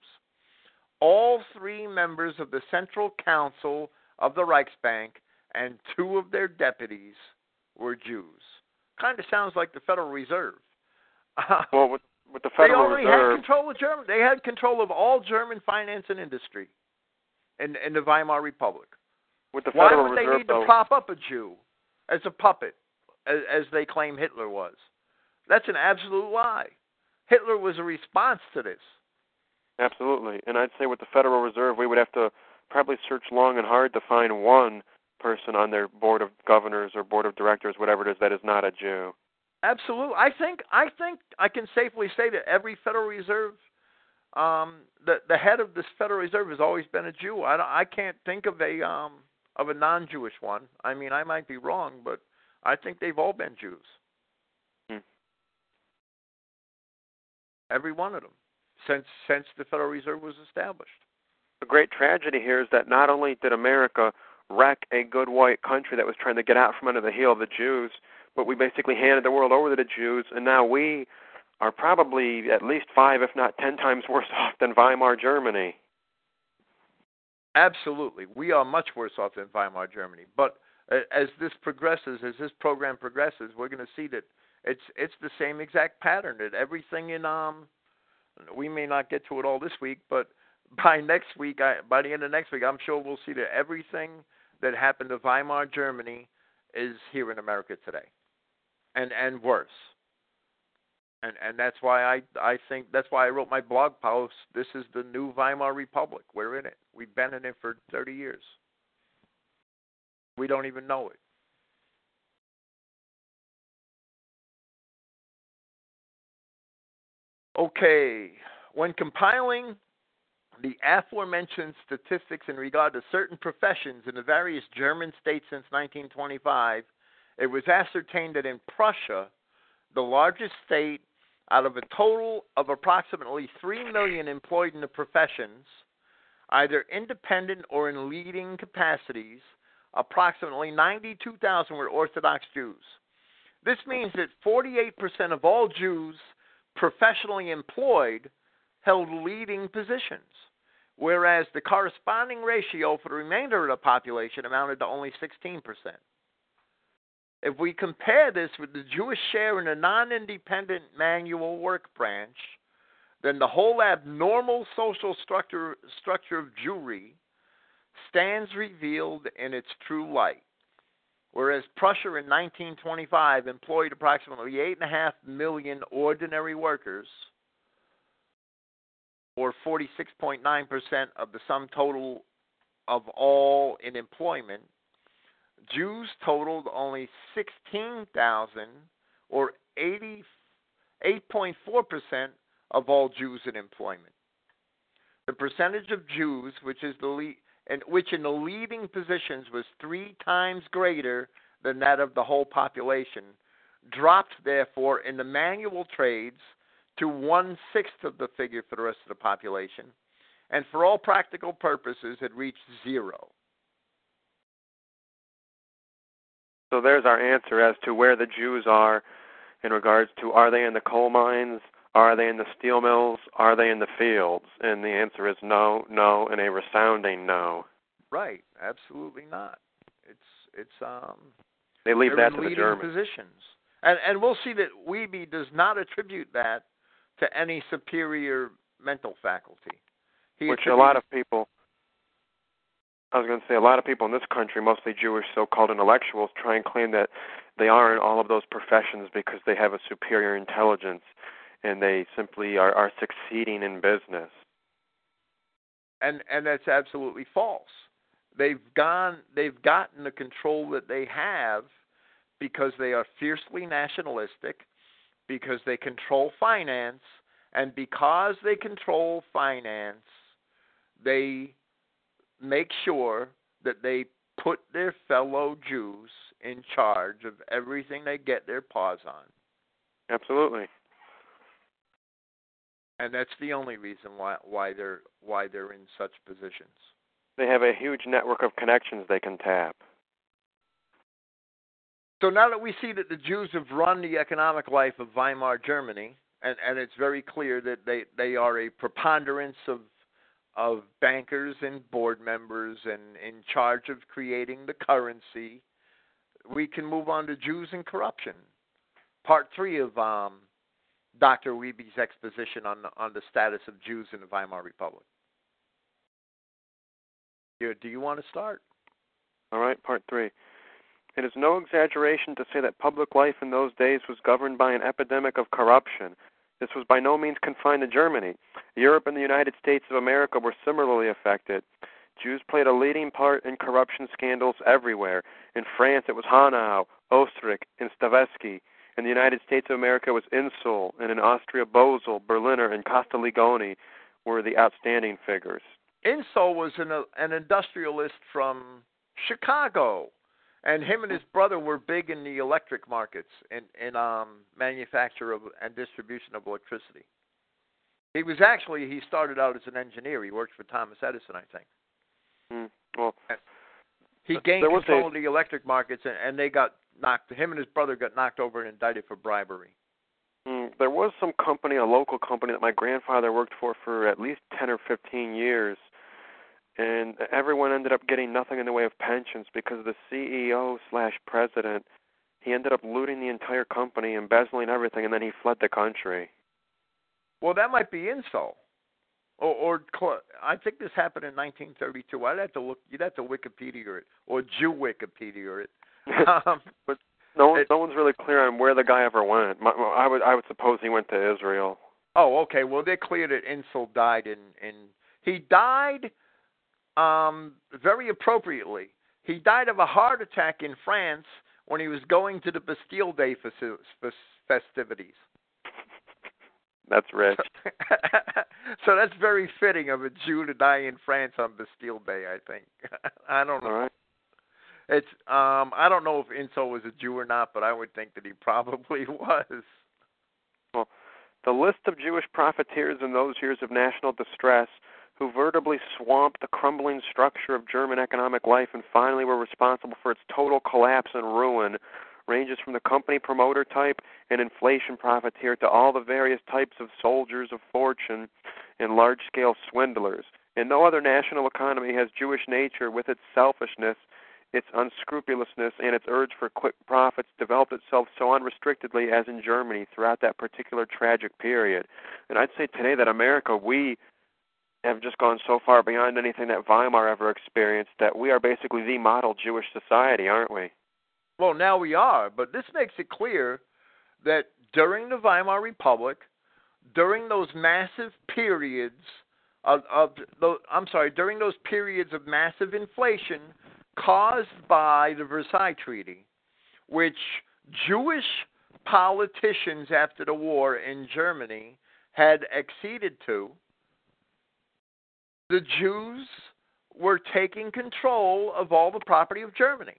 All three members of the Central Council of the Reichsbank and two of their deputies were Jews. Kind of sounds like the Federal Reserve. Well, with, with the Federal they already Reserve, had control of German. They had control of all German finance and industry in, in the Weimar Republic. with the Why Federal would they Reserve, need though, to prop up a Jew as a puppet, as, as they claim Hitler was? That's an absolute lie. Hitler was a response to this. absolutely. And I'd say with the Federal Reserve, we would have to probably search long and hard to find one person on their board of governors or board of directors, whatever it is, that is not a Jew. Absolutely. I think I think I can safely say that every Federal Reserve, um, the the head of this Federal Reserve has always been a Jew. I don't, I can't think of a um of a non-Jewish one. I mean, I might be wrong, but I think they've all been Jews. Hmm. Every one of them, since since the Federal Reserve was established. The great tragedy here is that not only did America wreck a good white country that was trying to get out from under the heel of the Jews, but we basically handed the world over to the Jews, and now we are probably at least five, if not ten times worse off than Weimar Germany. Absolutely. We are much worse off than Weimar Germany. But as this progresses, as this program progresses, we're going to see that it's it's the same exact pattern, that everything in, um, we may not get to it all this week, but by next week, I, by the end of next week, I'm sure we'll see that everything that happened to Weimar Germany is here in America today, and and worse. And and that's why I I think that's why I wrote my blog post. This is the new Weimar Republic. We're in it. We've been in it for thirty years. We don't even know it. Okay. When compiling the aforementioned statistics in regard to certain professions in the various German states since nineteen twenty-five, it was ascertained that in Prussia, the largest state, out of a total of approximately three million employed in the professions, either independent or in leading capacities, approximately ninety-two thousand were Orthodox Jews. This means that forty-eight percent of all Jews professionally employed held leading positions, whereas the corresponding ratio for the remainder of the population amounted to only sixteen percent. If we compare this with the Jewish share in the non-independent manual work branch, then the whole abnormal social structure, structure of Jewry stands revealed in its true light. Whereas Prussia in nineteen twenty-five employed approximately eight point five million ordinary workers, or forty-six point nine percent of the sum total of all in employment, Jews totaled only sixteen thousand, or eighty-eight point four percent of all Jews in employment. The percentage of Jews, which is the lead, and which in the leading positions was three times greater than that of the whole population, dropped therefore in the manual trades to one-sixth of the figure for the rest of the population, and for all practical purposes had reached zero. So there's our answer as to where the Jews are in regards to, are they in the coal mines, are they in the steel mills, are they in the fields? And the answer is no, no, and a resounding no. Right, absolutely not. It's it's um. They leave that to the the Germans. Positions, and and we'll see that Wiebe does not attribute that to any superior mental faculty. He Which a lot of people. I was going to say, a lot of people in this country, mostly Jewish so-called intellectuals, try and claim that they are in all of those professions because they have a superior intelligence and they simply are, are succeeding in business. And and that's absolutely false. They've gone, they've gotten the control that they have because they are fiercely nationalistic, because they control finance, and because they control finance, they make sure that they put their fellow Jews in charge of everything they get their paws on. Absolutely. And that's the only reason why why they're why they're in such positions. They have a huge network of connections they can tap. So now that we see that the Jews have run the economic life of Weimar Germany, and, and it's very clear that they, they are a preponderance of of bankers and board members and in charge of creating the currency, we can move on to Jews and corruption. Part three of um, Doctor Wiebe's exposition on the, on the status of Jews in the Weimar Republic. Here, do you want to start? All right, part three. It is no exaggeration to say that public life in those days was governed by an epidemic of corruption. This was by no means confined to Germany. Europe and the United States of America were similarly affected. Jews played a leading part in corruption scandals everywhere. In France, it was Hanau, Ostrich, and Stavetsky. In the United States of America, it was Insul, and in Austria, Bosel, Berliner, and Castiglione were the outstanding figures. Insul was an, an industrialist from Chicago, and him and his brother were big in the electric markets in, in um, manufacture of, and distribution of electricity. He was actually, he started out as an engineer. He worked for Thomas Edison, I think. Mm, well, he gained control a, of the electric markets, and, and they got knocked, him and his brother got knocked over and indicted for bribery. Mm, there was some company, a local company that my grandfather worked for for at least ten or fifteen years, and everyone ended up getting nothing in the way of pensions because the C E O slash president, he ended up looting the entire company, embezzling everything, and then he fled the country. Well, that might be Insul. Or, or I think this happened in nineteen thirty-two. I'd have to look. You'd have to Wikipedia it or Jew Wikipedia it. Um, but no, one, it, no one's really clear on where the guy ever went. My, I would, I would suppose he went to Israel. Oh, okay. Well, they're clear that Insul died in, in he died um, very appropriately. He died of a heart attack in France when he was going to the Bastille Day festivities. That's rich. So that's very fitting of a Jew to die in France on Bastille Day, I think. I don't know. All right. It's um I don't know if Inso was a Jew or not, but I would think that he probably was. Well, the list of Jewish profiteers in those years of national distress who vertebly swamped the crumbling structure of German economic life and finally were responsible for its total collapse and ruin ranges from the company promoter type and inflation profiteer to all the various types of soldiers of fortune and large-scale swindlers. And no other national economy has Jewish nature with its selfishness, its unscrupulousness, and its urge for quick profits developed itself so unrestrictedly as in Germany throughout that particular tragic period. And I'd say today that America, we have just gone so far beyond anything that Weimar ever experienced that we are basically the model Jewish society, aren't we? Well, now we are, but this makes it clear that during the Weimar Republic, during those massive periods of, of the, I'm sorry, during those periods of massive inflation caused by the Versailles Treaty, which Jewish politicians after the war in Germany had acceded to, the Jews were taking control of all the property of Germany.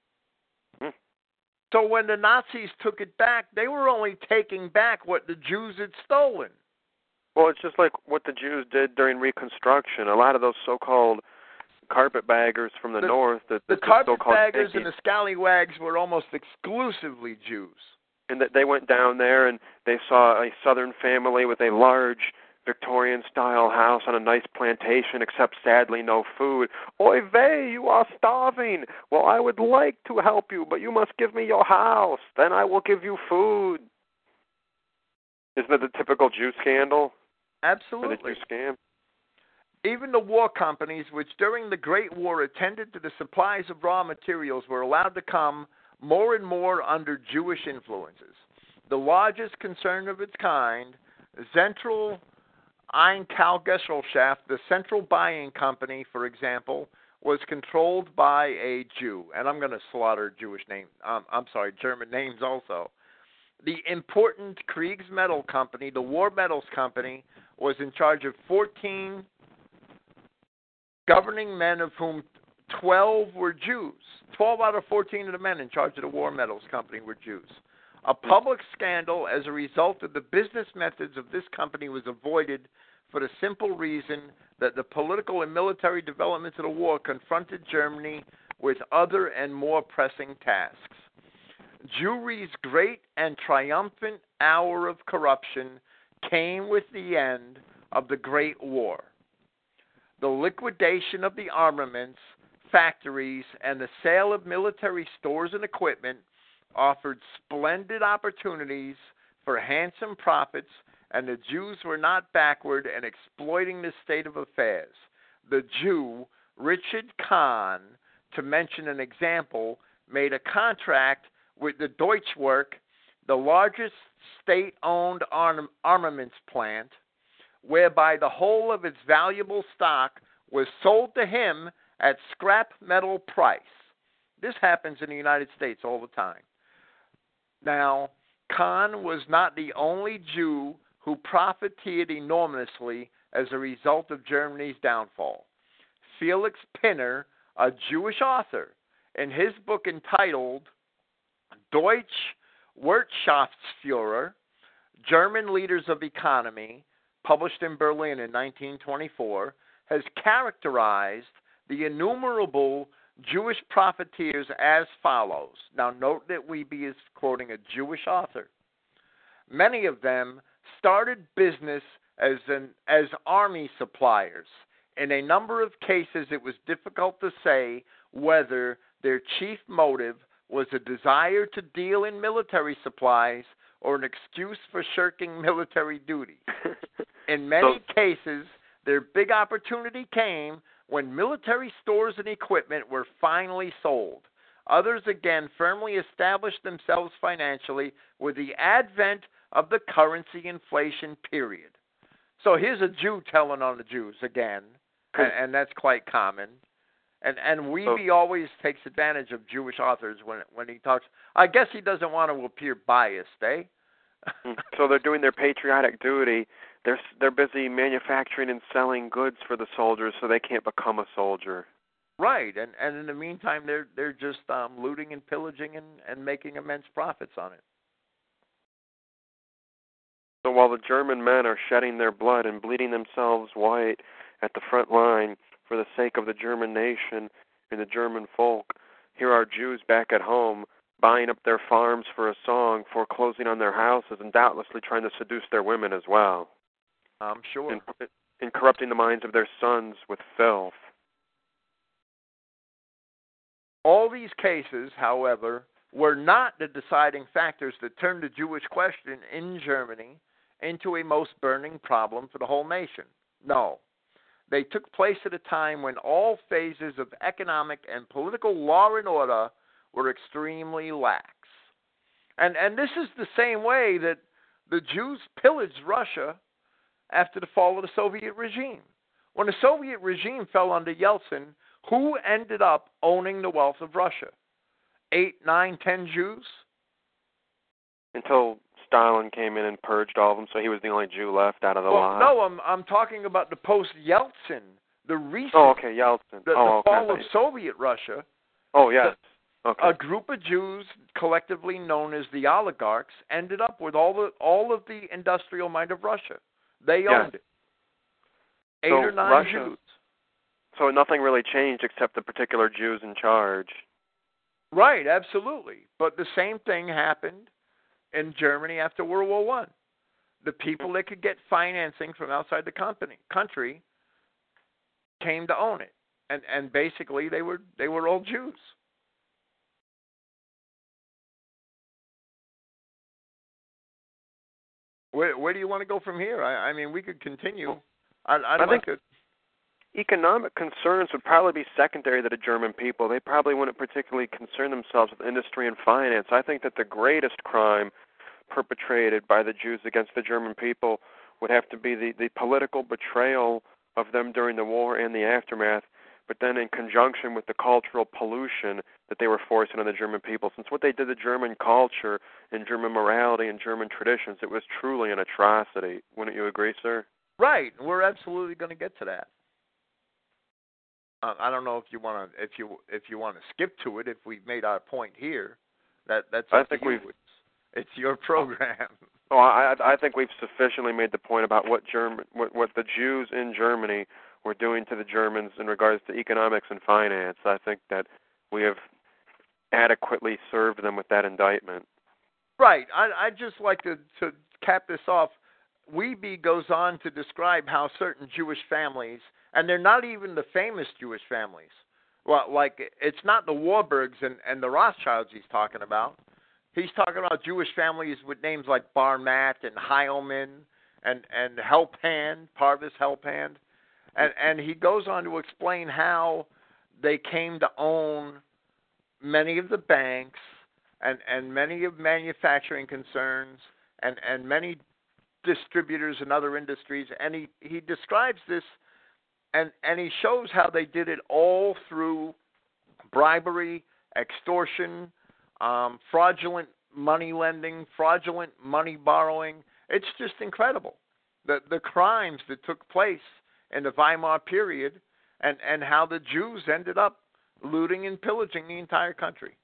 So when the Nazis took it back, they were only taking back what the Jews had stolen. Well, it's just like what the Jews did during Reconstruction. A lot of those so-called carpetbaggers from the, the north. The, the, the carpetbaggers and the scallywags were almost exclusively Jews. And that they went down there and they saw a southern family with a large Victorian-style house on a nice plantation, except sadly no food. Oy vey, you are starving. Well, I would like to help you, but you must give me your house. Then I will give you food. Isn't it the typical Jew scandal? Absolutely. Or the Jew scam? Even the war companies, which during the Great War attended to the supplies of raw materials, were allowed to come more and more under Jewish influences. The largest concern of its kind, Zentral Einkaufsgesellschaft, the central buying company, for example, was controlled by a Jew. And I'm going to slaughter Jewish names. Um, I'm sorry, German names also. The important Kriegsmetall Company, the War Metals Company, was in charge of fourteen governing men, of whom twelve were Jews. twelve out of fourteen of the men in charge of the War Metals Company were Jews. A public scandal as a result of the business methods of this company was avoided for the simple reason that the political and military developments of the war confronted Germany with other and more pressing tasks. Jewry's great and triumphant hour of corruption came with the end of the Great War. The liquidation of the armaments, factories, and the sale of military stores and equipment offered splendid opportunities for handsome profits, and the Jews were not backward in exploiting this state of affairs. The Jew, Richard Kahn, to mention an example, made a contract with the Deutschwerk, the largest state-owned arm- armaments plant, whereby the whole of its valuable stock was sold to him at scrap metal price. This happens in the United States all the time. Now, Kahn was not the only Jew who profiteered enormously as a result of Germany's downfall. Felix Pinner, a Jewish author, in his book entitled Deutsche Wirtschaftsführer, German Leaders of Economy, published in Berlin in nineteen twenty-four, has characterized the innumerable Jewish profiteers as follows. Now note that Wiebe is quoting a Jewish author. Many of them started business as an as army suppliers. In a number of cases, it was difficult to say whether their chief motive was a desire to deal in military supplies or an excuse for shirking military duty. In many so, cases, their big opportunity came when military stores and equipment were finally sold. Others again firmly established themselves financially with the advent of the currency inflation period. So here's a Jew telling on the Jews again, and, and that's quite common. And and Wiebe so, always takes advantage of Jewish authors when when he talks. I guess he doesn't want to appear biased, eh? So they're doing their patriotic duty. they're they're busy manufacturing and selling goods for the soldiers, so they can't become a soldier. Right, and and in the meantime, they're they're just um, looting and pillaging and, and making immense profits on it. So while the German men are shedding their blood and bleeding themselves white at the front line for the sake of the German nation and the German folk, here are Jews back at home buying up their farms for a song, foreclosing on their houses, and doubtlessly trying to seduce their women as well. I'm sure. And, and corrupting the minds of their sons with filth. All these cases, however, were not the deciding factors that turned the Jewish question in Germany into a most burning problem for the whole nation. No. They took place at a time when all phases of economic and political law and order were extremely lax. And and this is the same way that the Jews pillaged Russia after the fall of the Soviet regime. When the Soviet regime fell under Yeltsin, who ended up owning the wealth of Russia? Eight, nine, ten Jews? Until Stalin came in and purged all of them, so he was the only Jew left out of the well, lot. No, I'm I'm talking about the post-Yeltsin, the recent. Oh, okay, Yeltsin. The, oh, the okay. fall of Soviet Russia. Oh, yes. Okay. A group of Jews, collectively known as the oligarchs, ended up with all the all of the industrial might of Russia. They owned yes. it. Eight so or nine Russia, Jews. So nothing really changed except the particular Jews in charge. Right, absolutely. But the same thing happened in Germany after World War One. The people that could get financing from outside the company country came to own it, and and basically they were they were all Jews. Where where do you want to go from here? I, I mean, we could continue. I, I'd I like think to. Economic concerns would probably be secondary to the German people. They probably wouldn't particularly concern themselves with industry and finance. I think that the greatest crime perpetrated by the Jews against the German people would have to be the, the political betrayal of them during the war and the aftermath, but then in conjunction with the cultural pollution that they were forcing on the German people. Since what they did to German culture and German morality and German traditions, it was truly an atrocity. Wouldn't you agree, sir? Right. We're absolutely going to get to that. Uh, I don't know if you want to if you if you want to skip to it. If we've made our point here, that that's up I think to you. we've. It's, it's your program. Oh, I I think we've sufficiently made the point about what German what what the Jews in Germany were doing to the Germans in regards to economics and finance. I think that we have adequately served them with that indictment. Right. I I'd just like to to cap this off. Wiebe goes on to describe how certain Jewish families, and they're not even the famous Jewish families. Well, like it's not the Warburgs and, and the Rothschilds he's talking about. He's talking about Jewish families with names like Barmat and Heilman and and Helphand, Parvis Helphand, and and he goes on to explain how they came to own many of the banks and and many of manufacturing concerns and and many distributors and other industries, and he, he describes this and, and he shows how they did it all through bribery, extortion, um, fraudulent money lending, fraudulent money borrowing. It's just incredible. The the crimes that took place in the Weimar period and, and how the Jews ended up looting and pillaging the entire country.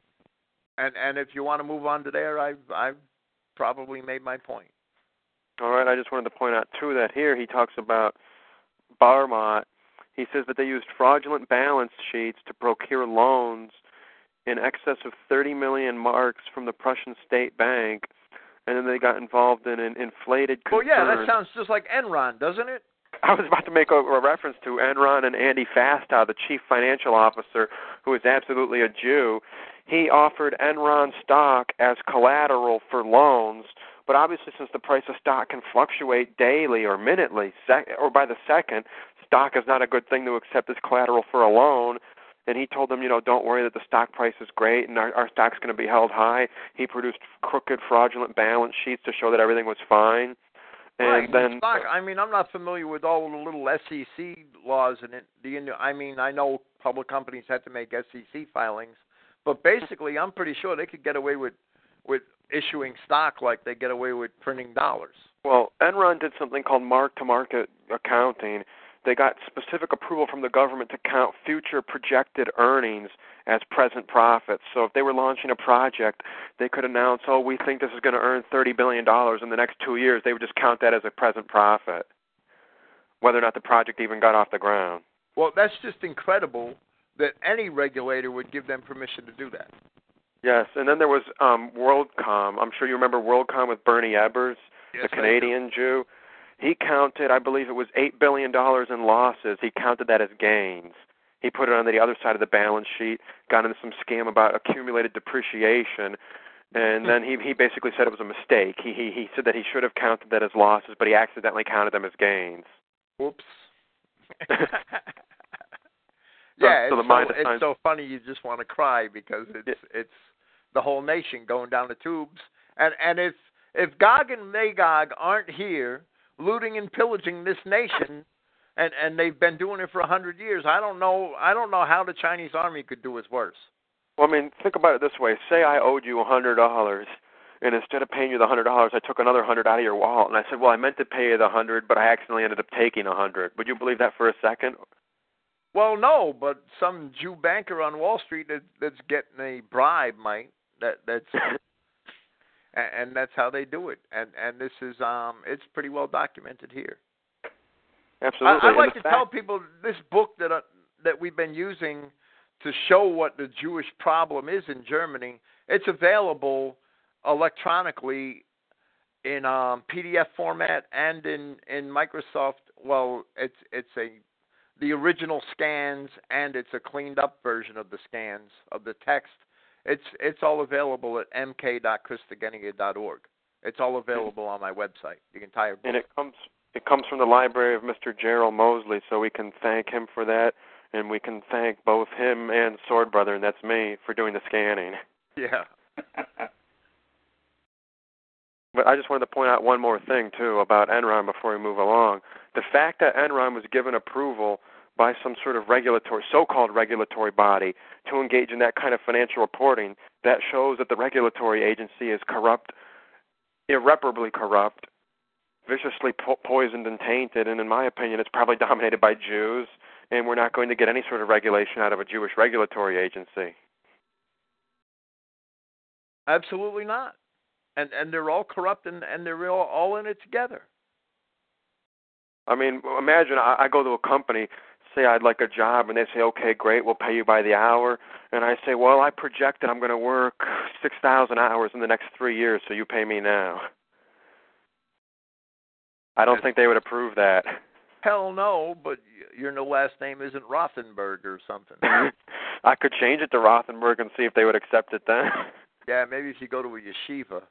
And and if you want to move on to there, I've, I've probably made my point. All right, I just wanted to point out, too, that here he talks about Barmat. He says that they used fraudulent balance sheets to procure loans in excess of thirty million marks from the Prussian State Bank, and then they got involved in an inflated concern. Well, yeah, that sounds just like Enron, doesn't it? I was about to make a, a reference to Enron and Andy Fastow, the chief financial officer, who is absolutely a Jew. He offered Enron stock as collateral for loans, but obviously since the price of stock can fluctuate daily or minutely sec- or by the second, stock is not a good thing to accept as collateral for a loan. And he told them, you know, don't worry that the stock price is great and our, our stock's going to be held high. He produced crooked, fraudulent balance sheets to show that everything was fine. And right. then, stock, I mean, I'm not familiar with all the little S E C laws in it. The I mean, I know public companies had to make S E C filings, but basically, I'm pretty sure they could get away with with issuing stock like they get away with printing dollars. Well, Enron did something called mark-to-market accounting. They got specific approval from the government to count future projected earnings as present profits. So if they were launching a project, they could announce, oh, we think this is going to earn thirty billion dollars in the next two years. They would just count that as a present profit, whether or not the project even got off the ground. Well, that's just incredible that any regulator would give them permission to do that. Yes, and then there was um, WorldCom. I'm sure you remember WorldCom with Bernie Ebbers, yes, the Canadian Jew. He counted, I believe it was eight billion dollars in losses. He counted that as gains. He put it on the other side of the balance sheet, got into some scam about accumulated depreciation, and then he he basically said it was a mistake. He he he said that he should have counted that as losses, but he accidentally counted them as gains. Whoops. so, yeah, so it's, so, it's so funny you just want to cry because it's it, it's the whole nation going down the tubes. And and if if Gog and Magog aren't here looting and pillaging this nation, and and they've been doing it for a hundred years, I don't know I don't know how the Chinese army could do us worse. Well, I mean, think about it this way. Say I owed you a hundred dollars, and instead of paying you the hundred dollars, I took another hundred out of your wallet, and I said, well, I meant to pay you the hundred, but I accidentally ended up taking a hundred. Would you believe that for a second? Well, no, but some Jew banker on Wall Street that, that's getting a bribe, might that that's and, and that's how they do it. And and this is um it's pretty well documented here. Absolutely. I, I like to fact- tell people this book that uh, that we've been using to show what the Jewish problem is in Germany. It's available electronically in um, P D F format and in, in Microsoft. Well, it's it's a the original scans, and it's a cleaned up version of the scans of the text. It's it's all available at m k dot christogenea dot org. It's all available on my website. The entire book. And it comes it comes from the library of Mister Gerald Mosley, so we can thank him for that, and we can thank both him and Sword Brother, and that's me, for doing the scanning. Yeah. But I just wanted to point out one more thing, too, about Enron before we move along. The fact that Enron was given approval by some sort of regulatory, so-called regulatory body to engage in that kind of financial reporting, that shows that the regulatory agency is corrupt, irreparably corrupt, viciously po- poisoned and tainted, and in my opinion, it's probably dominated by Jews, and we're not going to get any sort of regulation out of a Jewish regulatory agency. Absolutely not. And and they're all corrupt, and, and they're all, all in it together. I mean, imagine I, I go to a company, say I'd like a job, and they say, okay, great, we'll pay you by the hour. And I say, well, I project that I'm going to work six thousand hours in the next three years, so you pay me now. I don't think they would approve that. Hell no, but your no last name isn't Rothenberg or something. I could change it to Rothenberg and see if they would accept it then. Yeah, maybe if you go to a yeshiva.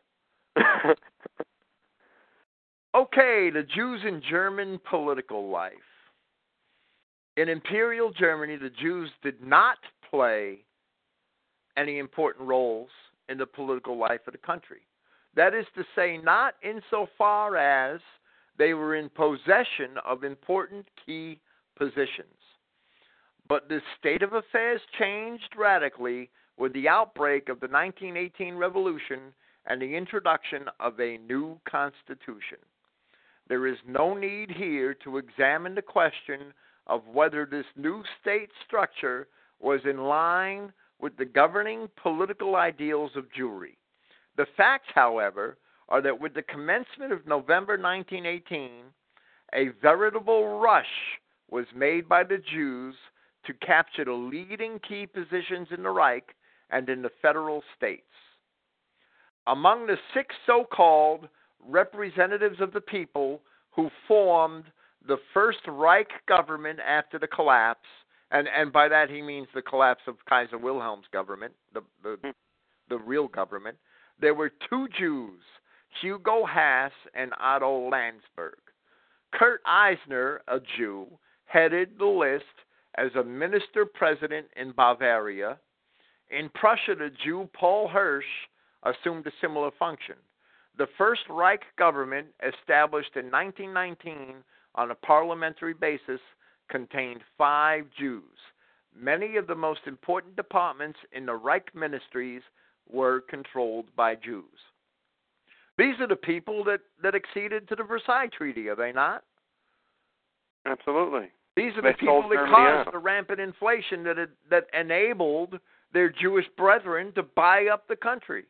Okay, the Jews in German political life. In Imperial Germany, the Jews did not play any important roles in the political life of the country. That is to say, not insofar as they were in possession of important key positions. But the state of affairs changed radically with the outbreak of the nineteen eighteen revolution and the introduction of a new constitution. There is no need here to examine the question of whether this new state structure was in line with the governing political ideals of Jewry. The facts, however, are that with the commencement of November nineteen eighteen, a veritable rush was made by the Jews to capture the leading key positions in the Reich and in the federal states. Among the six so-called representatives of the people who formed the first Reich government after the collapse, and, and by that he means the collapse of Kaiser Wilhelm's government, the, the, the real government, there were two Jews, Hugo Hass and Otto Landsberg. Kurt Eisner, a Jew, headed the list as a minister-president in Bavaria. In Prussia, the Jew Paul Hirsch assumed a similar function. The first Reich government, established in nineteen nineteen on a parliamentary basis, contained five Jews. Many of the most important departments in the Reich ministries were controlled by Jews. These are the people that, that acceded to the Versailles Treaty, are they not? Absolutely. These are They the people sold that Germany caused out. the rampant inflation that it, that enabled their Jewish brethren to buy up the country.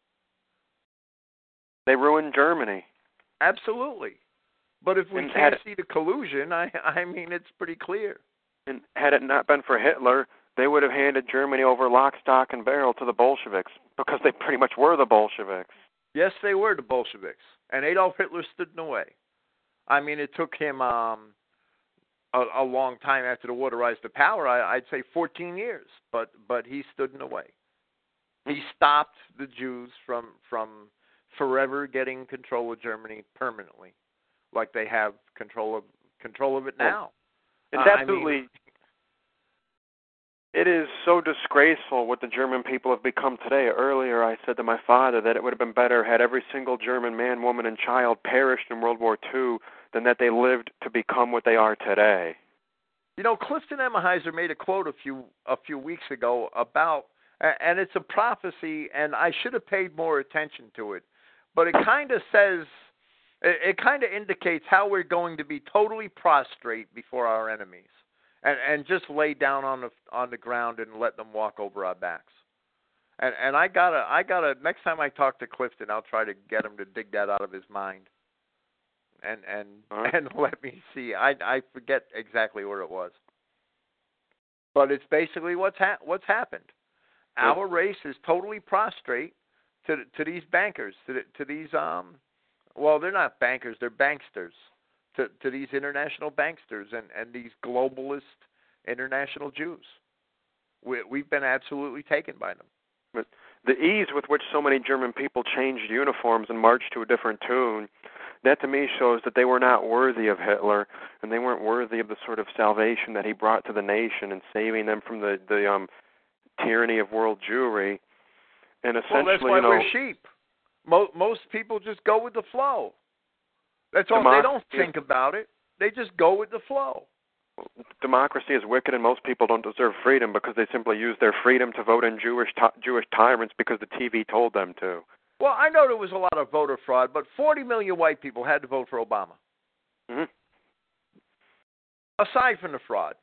They ruined Germany. Absolutely. But if we And can't had- see the collusion, I, I mean, it's pretty clear. And had it not been for Hitler, they would have handed Germany over lock, stock, and barrel to the Bolsheviks, because they pretty much were the Bolsheviks. Yes, they were the Bolsheviks, and Adolf Hitler stood in the way. I mean, it took him um, a, a long time after the war to rise to power. I, I'd say fourteen years, but but he stood in the way. He stopped the Jews from from forever getting control of Germany permanently, like they have control of control of it now. It's Uh, absolutely. I mean, It is so disgraceful what the German people have become today. Earlier, I said to my father that it would have been better had every single German man, woman, and child perished in World War Two than that they lived to become what they are today. You know, Clifton Emahiser made a quote a few a few weeks ago about, and it's a prophecy, and I should have paid more attention to it, but it kind of says, it, it kind of indicates how we're going to be totally prostrate before our enemies. And, and just lay down on the on the ground and let them walk over our backs. And and I gotta I gotta next time I talk to Clifton, I'll try to get him to dig that out of his mind. And and Huh? and let me see. I I forget exactly where it was. But it's basically what's ha- what's happened. Our race is totally prostrate to to these bankers, to the, to these um, well, they're not bankers, they're banksters. To, to these international banksters and, and these globalist international Jews. We, we've been absolutely taken by them. But the ease with which so many German people changed uniforms and marched to a different tune, that to me shows that they were not worthy of Hitler, and they weren't worthy of the sort of salvation that he brought to the nation and saving them from the, the um, tyranny of world Jewry. And essentially, well, that's why you know, we're sheep. Mo- most people just go with the flow. That's all. They don't think about it. They just go with the flow. Democracy is wicked, and most people don't deserve freedom because they simply use their freedom to vote in Jewish ty- Jewish tyrants because the T V told them to. Well, I know there was a lot of voter fraud, but forty million white people had to vote for Obama. Mm-hmm. Aside from the fraud,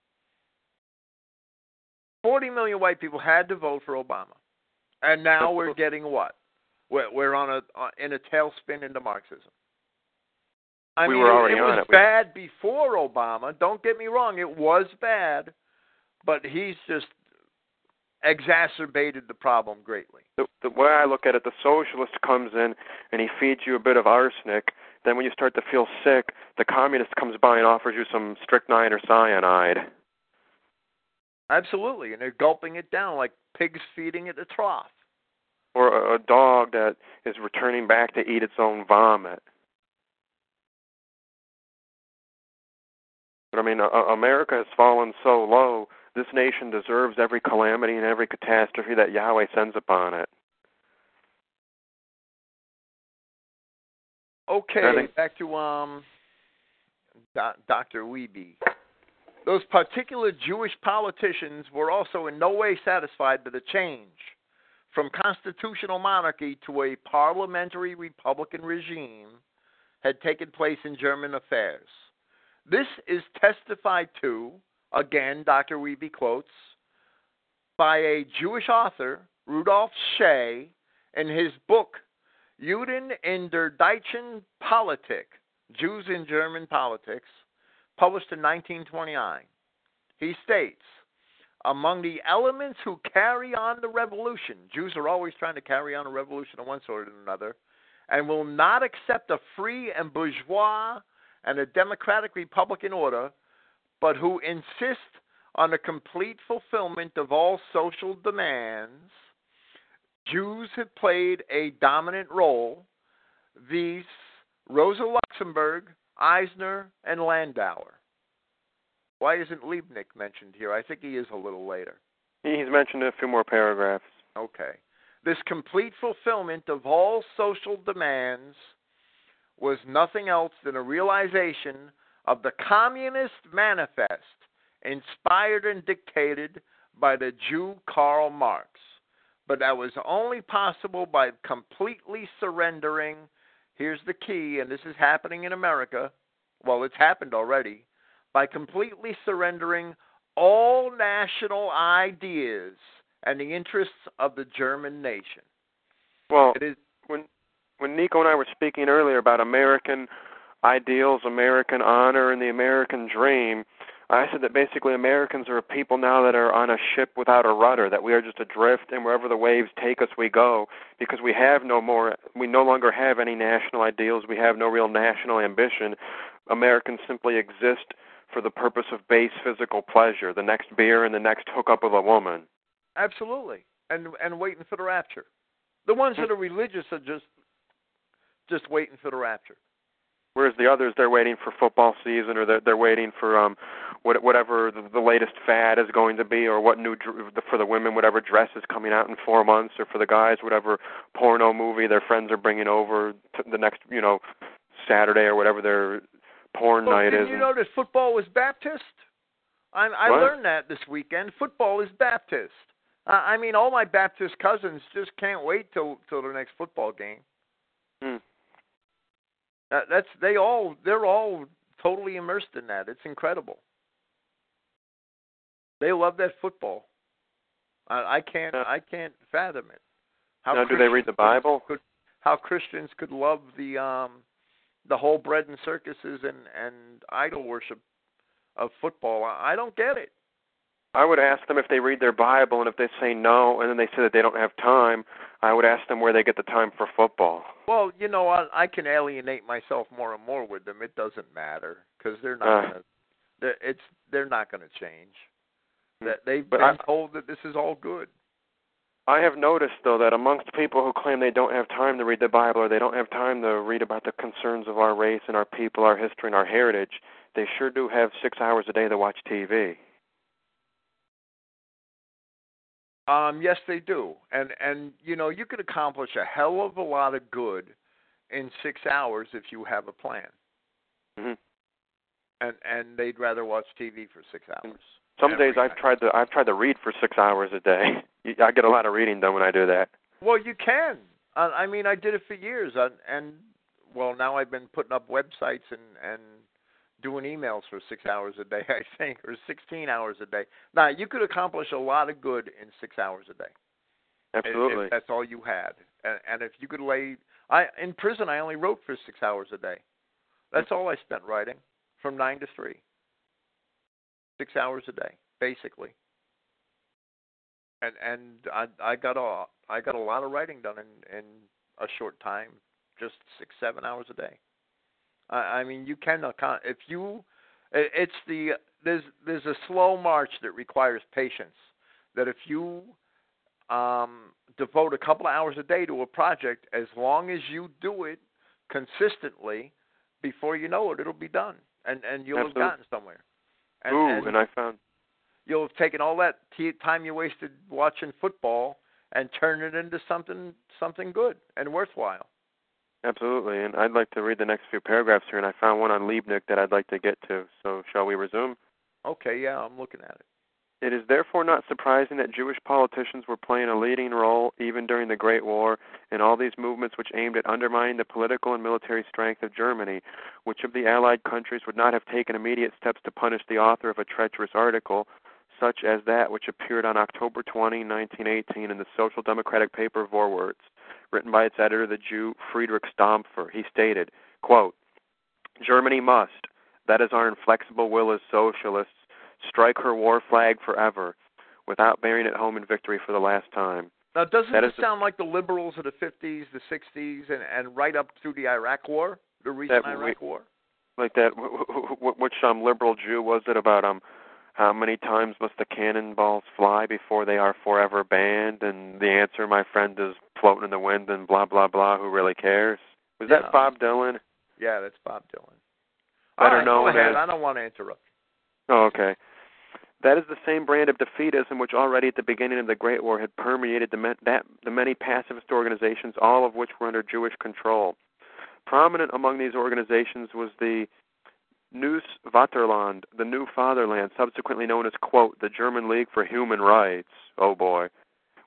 forty million white people had to vote for Obama, and now we're getting what? We're, we're on a on, in a tailspin into Marxism. I we mean, were already it, it on was it. bad before Obama. Don't get me wrong; it was bad, but he's just exacerbated the problem greatly. The, the way I look at it, the socialist comes in and he feeds you a bit of arsenic. Then when you start to feel sick, the communist comes by and offers you some strychnine or cyanide. Absolutely, and they're gulping it down like pigs feeding at the trough. Or a, a dog that is returning back to eat its own vomit. But I mean, uh, America has fallen so low, this nation deserves every calamity and every catastrophe that Yahweh sends upon it. Okay, think- back to um, Doctor Wiebe. Those particular Jewish politicians were also in no way satisfied that a change from constitutional monarchy to a parliamentary republican regime had taken place in German affairs. This is testified to, again, Doctor Wiebe quotes, by a Jewish author, Rudolf Shea, in his book, Juden in der Deutschen Politik, Jews in German Politics, published in nineteen twenty-nine. He states, among the elements who carry on the revolution, Jews are always trying to carry on a revolution of one sort or another, and will not accept a free and bourgeois and a democratic republican order, but who insist on the complete fulfillment of all social demands, Jews have played a dominant role. These Rosa Luxemburg, Eisner, and Landauer. Why isn't Liebknecht mentioned here? I think he is a little later. He's mentioned a few more paragraphs. Okay. This complete fulfillment of all social demands was nothing else than a realization of the Communist Manifest, inspired and dictated by the Jew Karl Marx. but that was only possible by completely surrendering. Here's the key, and this is happening in America. Well, it's happened already. By completely surrendering all national ideas and the interests of the German nation. Well, it is, when when Nico and I were speaking earlier about American ideals, American honor, and the American dream, I said that basically Americans are a people now that are on a ship without a rudder, that we are just adrift, and wherever the waves take us, we go, because we have no more, we no longer have any national ideals, we have no real national ambition. Americans simply exist for the purpose of base physical pleasure, the next beer and the next hookup with a woman. Absolutely, and and waiting for the rapture. The ones that are religious are just just waiting for the rapture. Whereas the others, they're waiting for football season, or they're, they're waiting for um, what, whatever the, the latest fad is going to be, or what new for the women, whatever dress is coming out in four months, or for the guys, whatever porno movie their friends are bringing over to the next, you know, Saturday or whatever their porn well, night didn't is. You know that football was Baptist? I, I learned that this weekend. Football is Baptist. Uh, I mean, all my Baptist cousins just can't wait till till the next football game. Hmm. Uh, that's they all they're all totally immersed in that. It's incredible. They love that football. I, I can't Yeah. I can't fathom it. How now, do they read the Bible? Could, how Christians could love the um, the whole bread and circuses and, and idol worship of football. I, I don't get it. I would ask them if they read their Bible, and if they say no, and then they say that they don't have time, I would ask them where they get the time for football. Well, you know, I, I can alienate myself more and more with them. It doesn't matter because they're not Uh, gonna. They're, it's they're not going to change. That they've but been I, told that this is all good. I have noticed, though, that amongst people who claim they don't have time to read the Bible, or they don't have time to read about the concerns of our race and our people, our history and our heritage, they sure do have six hours a day to watch T V. Um, yes, they do, and and you know you could accomplish a hell of a lot of good in six hours if you have a plan. Mm-hmm. And and they'd rather watch T V for six hours. Some days I've night. tried to I've tried to read for six hours a day. I get a lot of reading done when I do that. Well, you can. Uh, I mean, I did it for years, uh, and well, now I've been putting up websites and and doing emails for six hours a day, I think, or sixteen hours a day. Now, you could accomplish a lot of good in six hours a day. Absolutely. If, if that's all you had. And, and if you could lay... I in prison, I only wrote for six hours a day. That's mm-hmm. all I spent writing, from nine to three. Six hours a day, basically. And and I I got a I got a lot of writing done in, in a short time, just six, seven hours a day. I mean, you can if you. It's the there's there's a slow march that requires patience. That if you um, devote a couple of hours a day to a project, as long as you do it consistently, before you know it, it'll be done, and and you'll Absolutely. have gotten somewhere. And, Ooh, and and I found you'll have taken all that t- time you wasted watching football and turned it into something something good and worthwhile. Absolutely, and I'd like to read the next few paragraphs here, and I found one on Liebknecht that I'd like to get to, so shall we resume? Okay, yeah, I'm looking at it. It is therefore not surprising that Jewish politicians were playing a leading role, even during the Great War, in all these movements which aimed at undermining the political and military strength of Germany. Which of the Allied countries would not have taken immediate steps to punish the author of a treacherous article, such as that which appeared on October twentieth, nineteen eighteen, in the Social Democratic paper Vorwärts, written by its editor, the Jew Friedrich Stampfer? He stated, quote, "Germany must, that is our inflexible will as socialists, strike her war flag forever, without bearing it home in victory for the last time." Now, doesn't that it sound the, like the liberals of the fifties, the sixties, and, and right up through the Iraq War, the recent Iraq we, War? Like that, which um, liberal Jew was it about um, how many times must the cannonballs fly before they are forever banned? And the answer, my friend, is floating in the wind and blah, blah, blah. Who really cares? Was yeah. that Bob Dylan? Yeah, that's Bob Dylan. Better All right, known go ahead. as... I don't want to interrupt. Oh, okay. That is the same brand of defeatism which already at the beginning of the Great War had permeated the, that, the many pacifist organizations, all of which were under Jewish control. Prominent among these organizations was the Neues Vaterland, the New Fatherland, subsequently known as, quote, the German League for Human Rights, oh boy,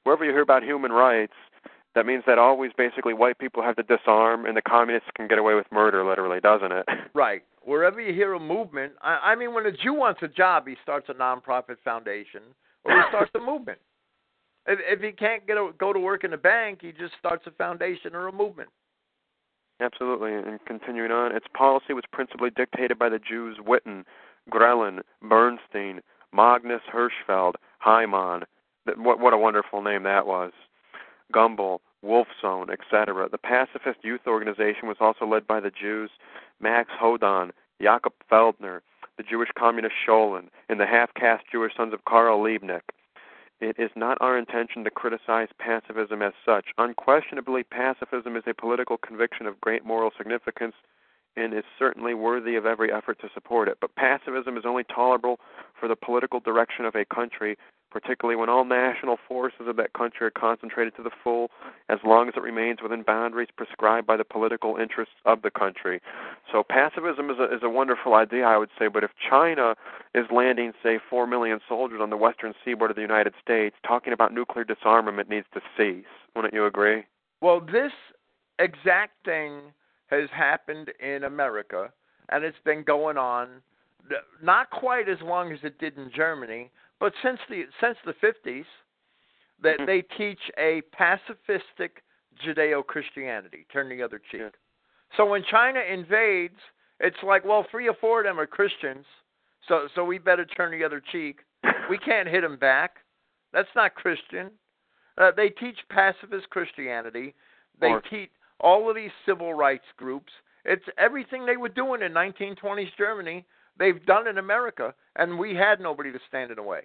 wherever you hear about human rights, that means that always basically white people have to disarm and the communists can get away with murder, literally, doesn't it? Right. Wherever you hear a movement, I, I mean, when a Jew wants a job, he starts a nonprofit foundation or he starts a movement. If, if he can't get a, go to work in a bank, he just starts a foundation or a movement. Absolutely. And continuing on, its policy was principally dictated by the Jews Witten, Grellen, Bernstein, Magnus Hirschfeld, Hyman. What, what a wonderful name that was. Gumbel, Wolfsohn, et cetera. The pacifist youth organization was also led by the Jews Max Hodan, Jakob Feldner, the Jewish communist Scholin, and the half-caste Jewish sons of Karl Liebknecht. It is not our intention to criticize pacifism as such. Unquestionably, pacifism is a political conviction of great moral significance and is certainly worthy of every effort to support it. But pacifism is only tolerable for the political direction of a country, particularly when all national forces of that country are concentrated to the full, as long as it remains within boundaries prescribed by the political interests of the country. So pacifism is a, is a wonderful idea, I would say, but if China is landing, say, four million soldiers on the western seaboard of the United States, talking about nuclear disarmament needs to cease. Wouldn't you agree? Well, this exact thing has happened in America, and it's been going on not quite as long as it did in Germany, but since the since the fifties, that mm-hmm. they teach a pacifistic Judeo-Christianity, turn the other cheek. Yeah. So when China invades, it's like, well, three or four of them are Christians, so so we better turn the other cheek. We can't hit them back. That's not Christian. Uh, they teach pacifist Christianity. They or- teach all of these civil rights groups. It's everything they were doing in nineteen twenties Germany. They've done in America, and we had nobody to stand in the way.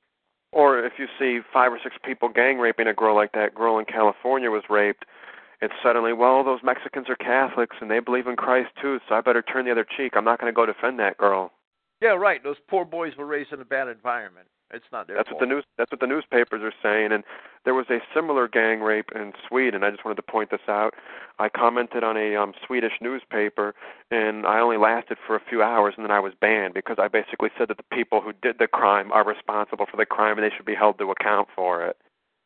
Or if you see five or six people gang raping a girl like that girl in California was raped, it's suddenly, well, those Mexicans are Catholics and they believe in Christ too, so I better turn the other cheek. I'm not going to go defend that girl. Yeah, right. Those poor boys were raised in a bad environment. It's not their that's fault. What the news, that's what the newspapers are saying. And there was a similar gang rape in Sweden. I just wanted to point this out. I commented on a um, Swedish newspaper, and I only lasted for a few hours, and then I was banned because I basically said that the people who did the crime are responsible for the crime, and they should be held to account for it.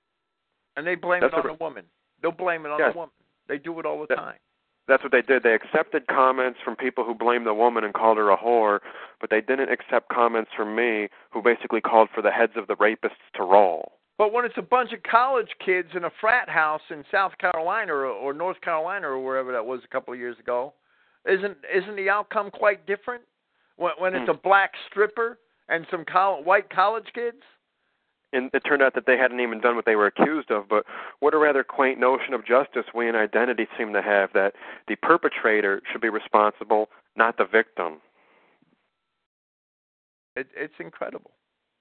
And they blame that's it on the woman. They'll blame it on yes. the woman. They do it all the that, time. That's what they did. They accepted comments from people who blamed the woman and called her a whore, but they didn't accept comments from me who basically called for the heads of the rapists to roll. But when it's a bunch of college kids in a frat house in South Carolina or, or North Carolina or wherever that was a couple of years ago, isn't isn't the outcome quite different? When, when it's hmm. a black stripper and some col- white college kids? And it turned out that they hadn't even done what they were accused of. But what a rather quaint notion of justice we in Identity seem to have, that the perpetrator should be responsible, not the victim. It, it's incredible.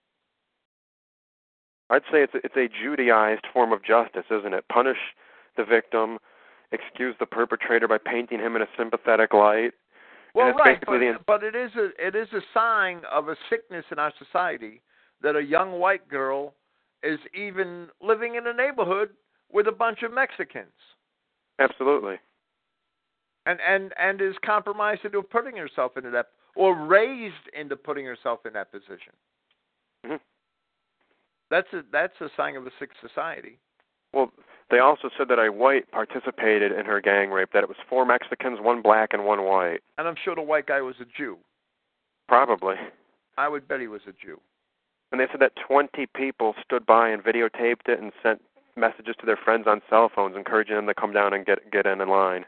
I'd say it's a, it's a Judaized form of justice, isn't it? Punish the victim, excuse the perpetrator by painting him in a sympathetic light. Well, right, but, the... but it is a it is a sign of a sickness in our society that a young white girl is even living in a neighborhood with a bunch of Mexicans. Absolutely. And and, and is compromised into putting herself into that, or raised into putting herself in that position. Mm-hmm. That's a, that's a sign of a sick society. Well, they also said that a white participated in her gang rape, that it was four Mexicans, one black, and one white. And I'm sure the white guy was a Jew. Probably. I would bet he was a Jew. And they said that twenty people stood by and videotaped it and sent messages to their friends on cell phones, encouraging them to come down and get get in, in line.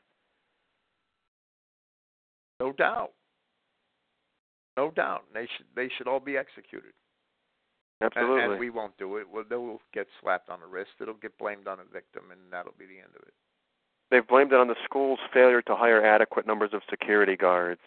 No doubt. No doubt. They should they should all be executed. Absolutely. And, and we won't do it. Well, they'll get slapped on the wrist. It'll get blamed on a victim, and that'll be the end of it. They've blamed it on the school's failure to hire adequate numbers of security guards.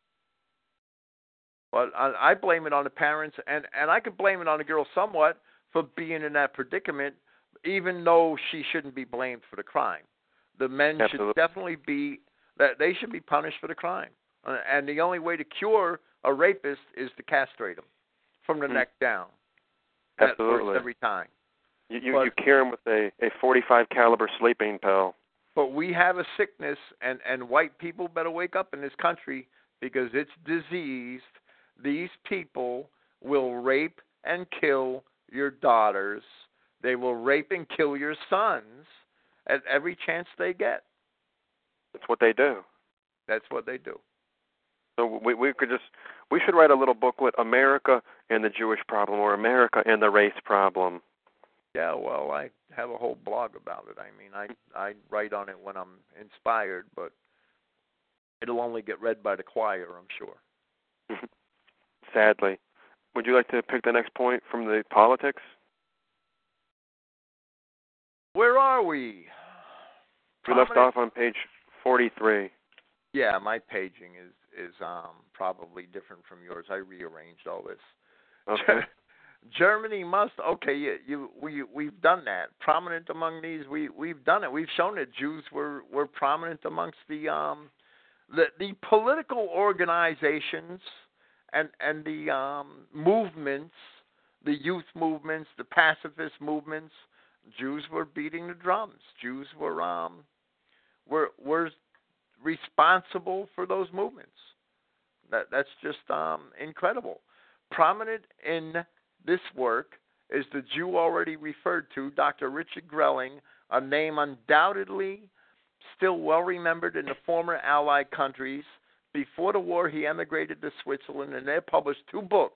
Well, I, I blame it on the parents, and, and I could blame it on the girl somewhat for being in that predicament, even though she shouldn't be blamed for the crime. The men Absolutely. should definitely be, that they should be punished for the crime. And the only way to cure a rapist is to castrate him from the mm. neck down. Absolutely. That works every time. You you, but, you cure him with a, a forty-five caliber sleeping pill. But we have a sickness, and, and white people better wake up in this country because it's diseased. These people will rape and kill your daughters They will rape and kill your sons at every chance they get. That's what they do. That's what they do. So we we could just we should write a little booklet, America and the Jewish Problem, or America and the Race Problem. Yeah, well, I have a whole blog about it. I mean, I I write on it when I'm inspired, but it'll only get read by the choir, I'm sure. Sadly. Would you like to pick the next point from the politics? Where are we? We left off on page forty-three. Yeah, my paging is is um probably different from yours. I rearranged all this. Okay. Germany must. Okay, you, you we we've done that. Prominent among these, we we've done it. We've shown that Jews were, were prominent amongst the um the the political organizations and and the um movements, the youth movements, the pacifist movements. Jews were beating the drums. Jews were um were were responsible for those movements. That that's just um incredible. Prominent in this work is the Jew already referred to, Doctor Richard Grelling, a name undoubtedly still well remembered in the former Allied countries. Before the war, he emigrated to Switzerland and there published two books,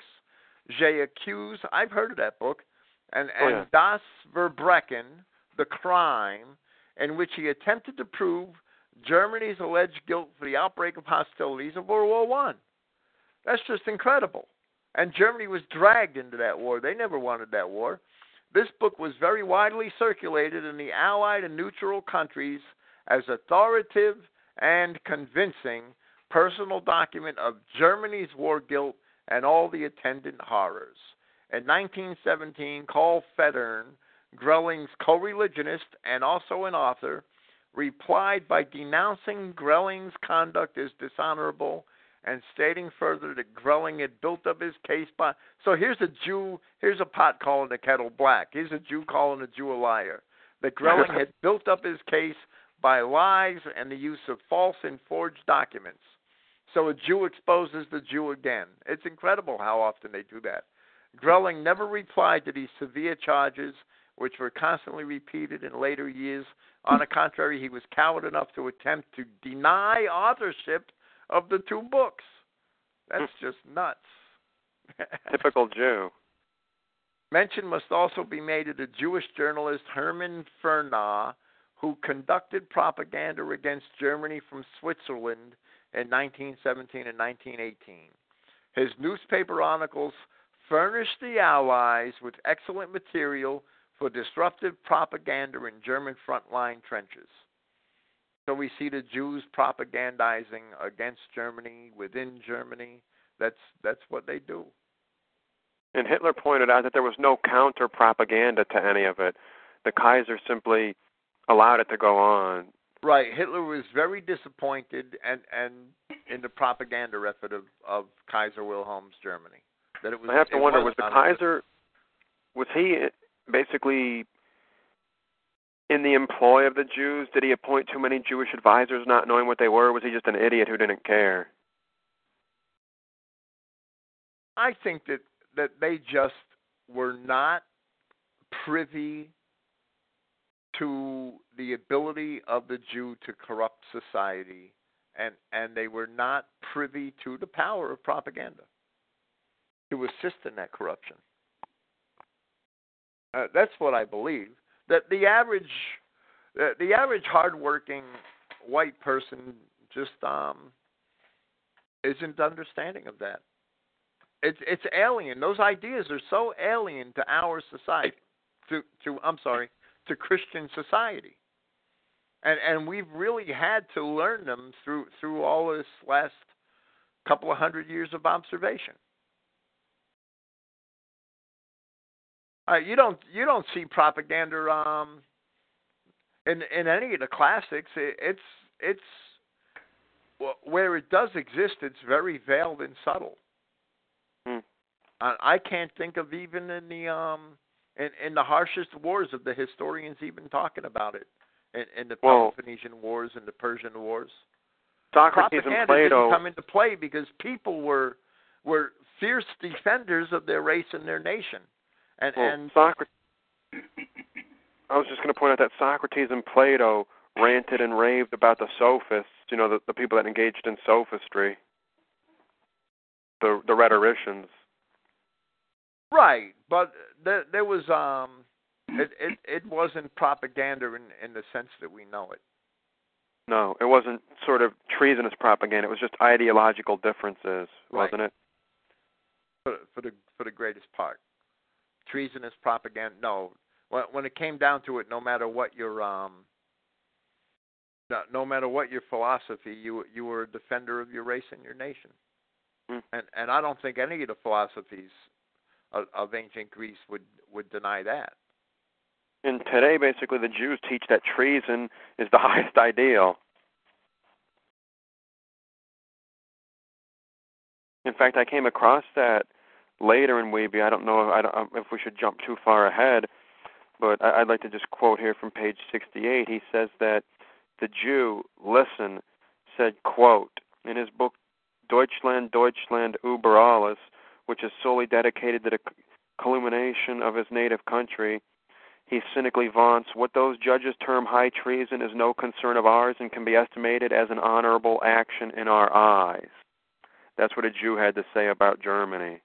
Je Accuse, I've heard of that book, and, and oh, yeah. Das Verbrechen, The Crime, in which he attempted to prove Germany's alleged guilt for the outbreak of hostilities of World War One. That's just incredible. And Germany was dragged into that war. They never wanted that war. This book was very widely circulated in the Allied and neutral countries as authoritative and convincing personal document of Germany's war guilt and all the attendant horrors. In nineteen seventeen, Carl Federn, Grelling's co-religionist and also an author, replied by denouncing Grelling's conduct as dishonorable and stating further that Grelling had built up his case by... So here's a Jew, here's a pot calling the kettle black. Here's a Jew calling a Jew a liar. That Grelling had built up his case by lies and the use of false and forged documents. So a Jew exposes the Jew again. It's incredible how often they do that. Grelling never replied to these severe charges, which were constantly repeated in later years. On the contrary, he was coward enough to attempt to deny authorship of the two books. That's just nuts. Typical Jew. Mention must also be made of the Jewish journalist Hermann Fernau, who conducted propaganda against Germany from Switzerland in nineteen seventeen and nineteen eighteen. His newspaper articles furnished the Allies with excellent material for disruptive propaganda in German frontline trenches. So we see the Jews propagandizing against Germany, within Germany. That's that's what they do. And Hitler pointed out that there was no counter-propaganda to any of it. The Kaiser simply allowed it to go on. Right. Hitler was very disappointed and, and in the propaganda effort of, of Kaiser Wilhelm's Germany. That it was, I have to wonder, was the Kaiser, was he basically in the employ of the Jews? Did he appoint too many Jewish advisors not knowing what they were? Or was he just an idiot who didn't care? I think that, that they just were not privy to the ability of the Jew to corrupt society, and, and they were not privy to the power of propaganda to assist in that corruption. Uh, that's what I believe. That the average, uh, the average hardworking white person just um, isn't understanding of that. It's it's alien. Those ideas are so alien to our society. To to I'm sorry, to Christian society, and and we've really had to learn them through through all this last couple of hundred years of observation. Uh, you don't you don't see propaganda um, in in any of the classics. It, it's it's well, where it does exist. It's very veiled and subtle. Hmm. I, I can't think of even in the um in, in the harshest wars of the historians even talking about it. In, in the well, Peloponnesian Wars and the Persian Wars, Socrates propaganda and Plato didn't come into play because people were were fierce defenders of their race and their nation. And, well, and Socrates, I was just going to point out that Socrates and Plato ranted and raved about the sophists, you know, the, the people that engaged in sophistry, the the rhetoricians. Right, but there, there was um, it, it it wasn't propaganda in in the sense that we know it. No, it wasn't sort of treasonous propaganda. It was just ideological differences, Right. wasn't it? For, for the for the greatest part, treasonous propaganda. No, when when it came down to it, no matter what your um, no, no matter what your philosophy, you you were a defender of your race and your nation. Mm. And and I don't think any of the philosophies of, of ancient Greece would would deny that. And today, basically, the Jews teach that treason is the highest ideal. In fact, I came across that later in Weeby. I don't know I don't, if we should jump too far ahead, but I'd like to just quote here from page sixty-eight. He says that the Jew, listen, said, quote, in his book Deutschland, Deutschland über alles, which is solely dedicated to the culmination of his native country, he cynically vaunts, what those judges term high treason is no concern of ours and can be estimated as an honorable action in our eyes. That's what a Jew had to say about Germany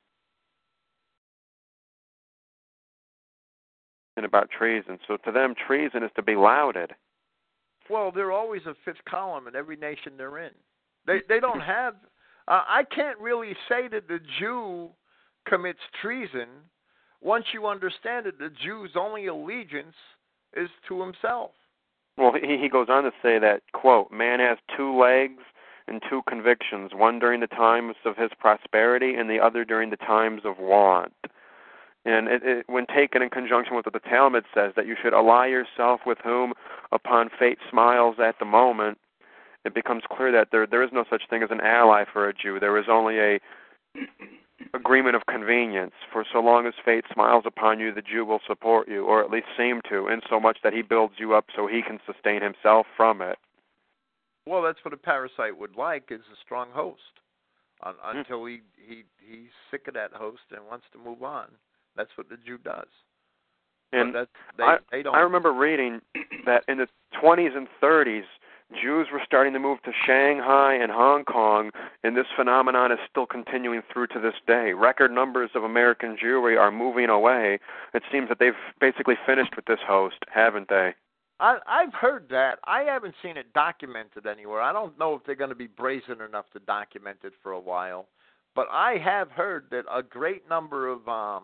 and about treason. So to them, treason is to be lauded. Well, they're always a fifth column in every nation they're in. They they don't have. Uh, I can't really say that the Jew commits treason once you understand that the Jew's only allegiance is to himself. Well, he, he goes on to say that, quote, man has two legs and two convictions, one during the times of his prosperity and the other during the times of want. And it, it, when taken in conjunction with what the Talmud says, that you should ally yourself with whom upon fate smiles at the moment, it becomes clear that there there is no such thing as an ally for a Jew. There is only a agreement of convenience. For so long as fate smiles upon you, the Jew will support you, or at least seem to, in so much that he builds you up so he can sustain himself from it. Well, that's what a parasite would like, is a strong host, un- Mm. until he, he he's sick of that host and wants to move on. That's what the Jew does. And that's, they, I, they don't. I remember reading that in the twenties and thirties, Jews were starting to move to Shanghai and Hong Kong, and this phenomenon is still continuing through to this day. Record numbers of American Jewry are moving away. It seems that they've basically finished with this host, haven't they? I, I've heard that. I haven't seen it documented anywhere. I don't know if they're going to be brazen enough to document it for a while. But I have heard that a great number of um,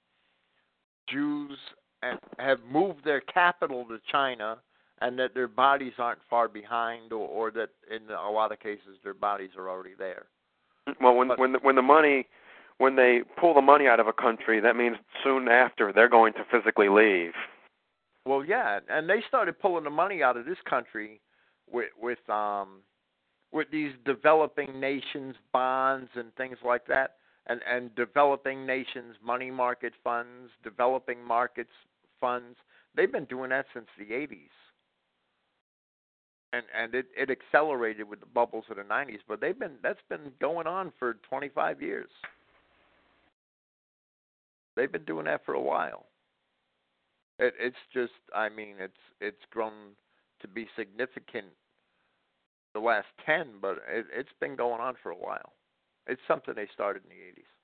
Jews have moved their capital to China, and that their bodies aren't far behind, or, or that in a lot of cases their bodies are already there. Well, when but, when the, when the money, when they pull the money out of a country, that means soon after they're going to physically leave. Well, yeah, and they started pulling the money out of this country with with um with these developing nations bonds and things like that, and and developing nations money market funds, developing markets funds. They've been doing that since the eighties. And and it, it accelerated with the bubbles of the nineties, but they've been that's been going on for twenty-five years. They've been doing that for a while. It, it's just, I mean, it's it's grown to be significant the last ten, but it, it's been going on for a while. It's something they started in the eighties.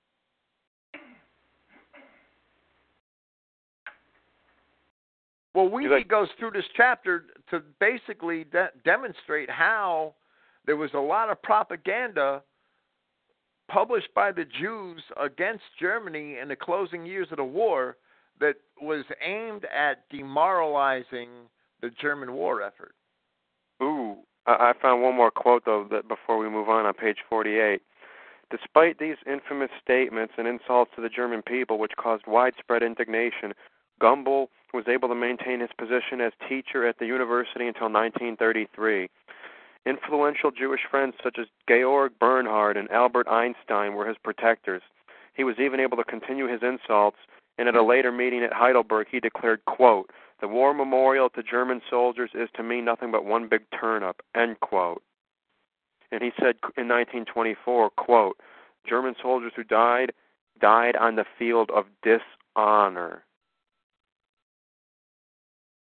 Well, Weeby goes through this chapter to basically de- demonstrate how there was a lot of propaganda published by the Jews against Germany in the closing years of the war that was aimed at demoralizing the German war effort. Ooh, I found one more quote, though, that before we move on on page forty-eight. Despite these infamous statements and insults to the German people, which caused widespread indignation, Gumbel was able to maintain his position as teacher at the university until nineteen thirty-three. Influential Jewish friends such as Georg Bernhard and Albert Einstein were his protectors. He was even able to continue his insults, and at a later meeting at Heidelberg, he declared, quote, the war memorial to German soldiers is to me nothing but one big turnip, end quote. And he said in nineteen twenty-four, quote, German soldiers who died, died on the field of dishonor.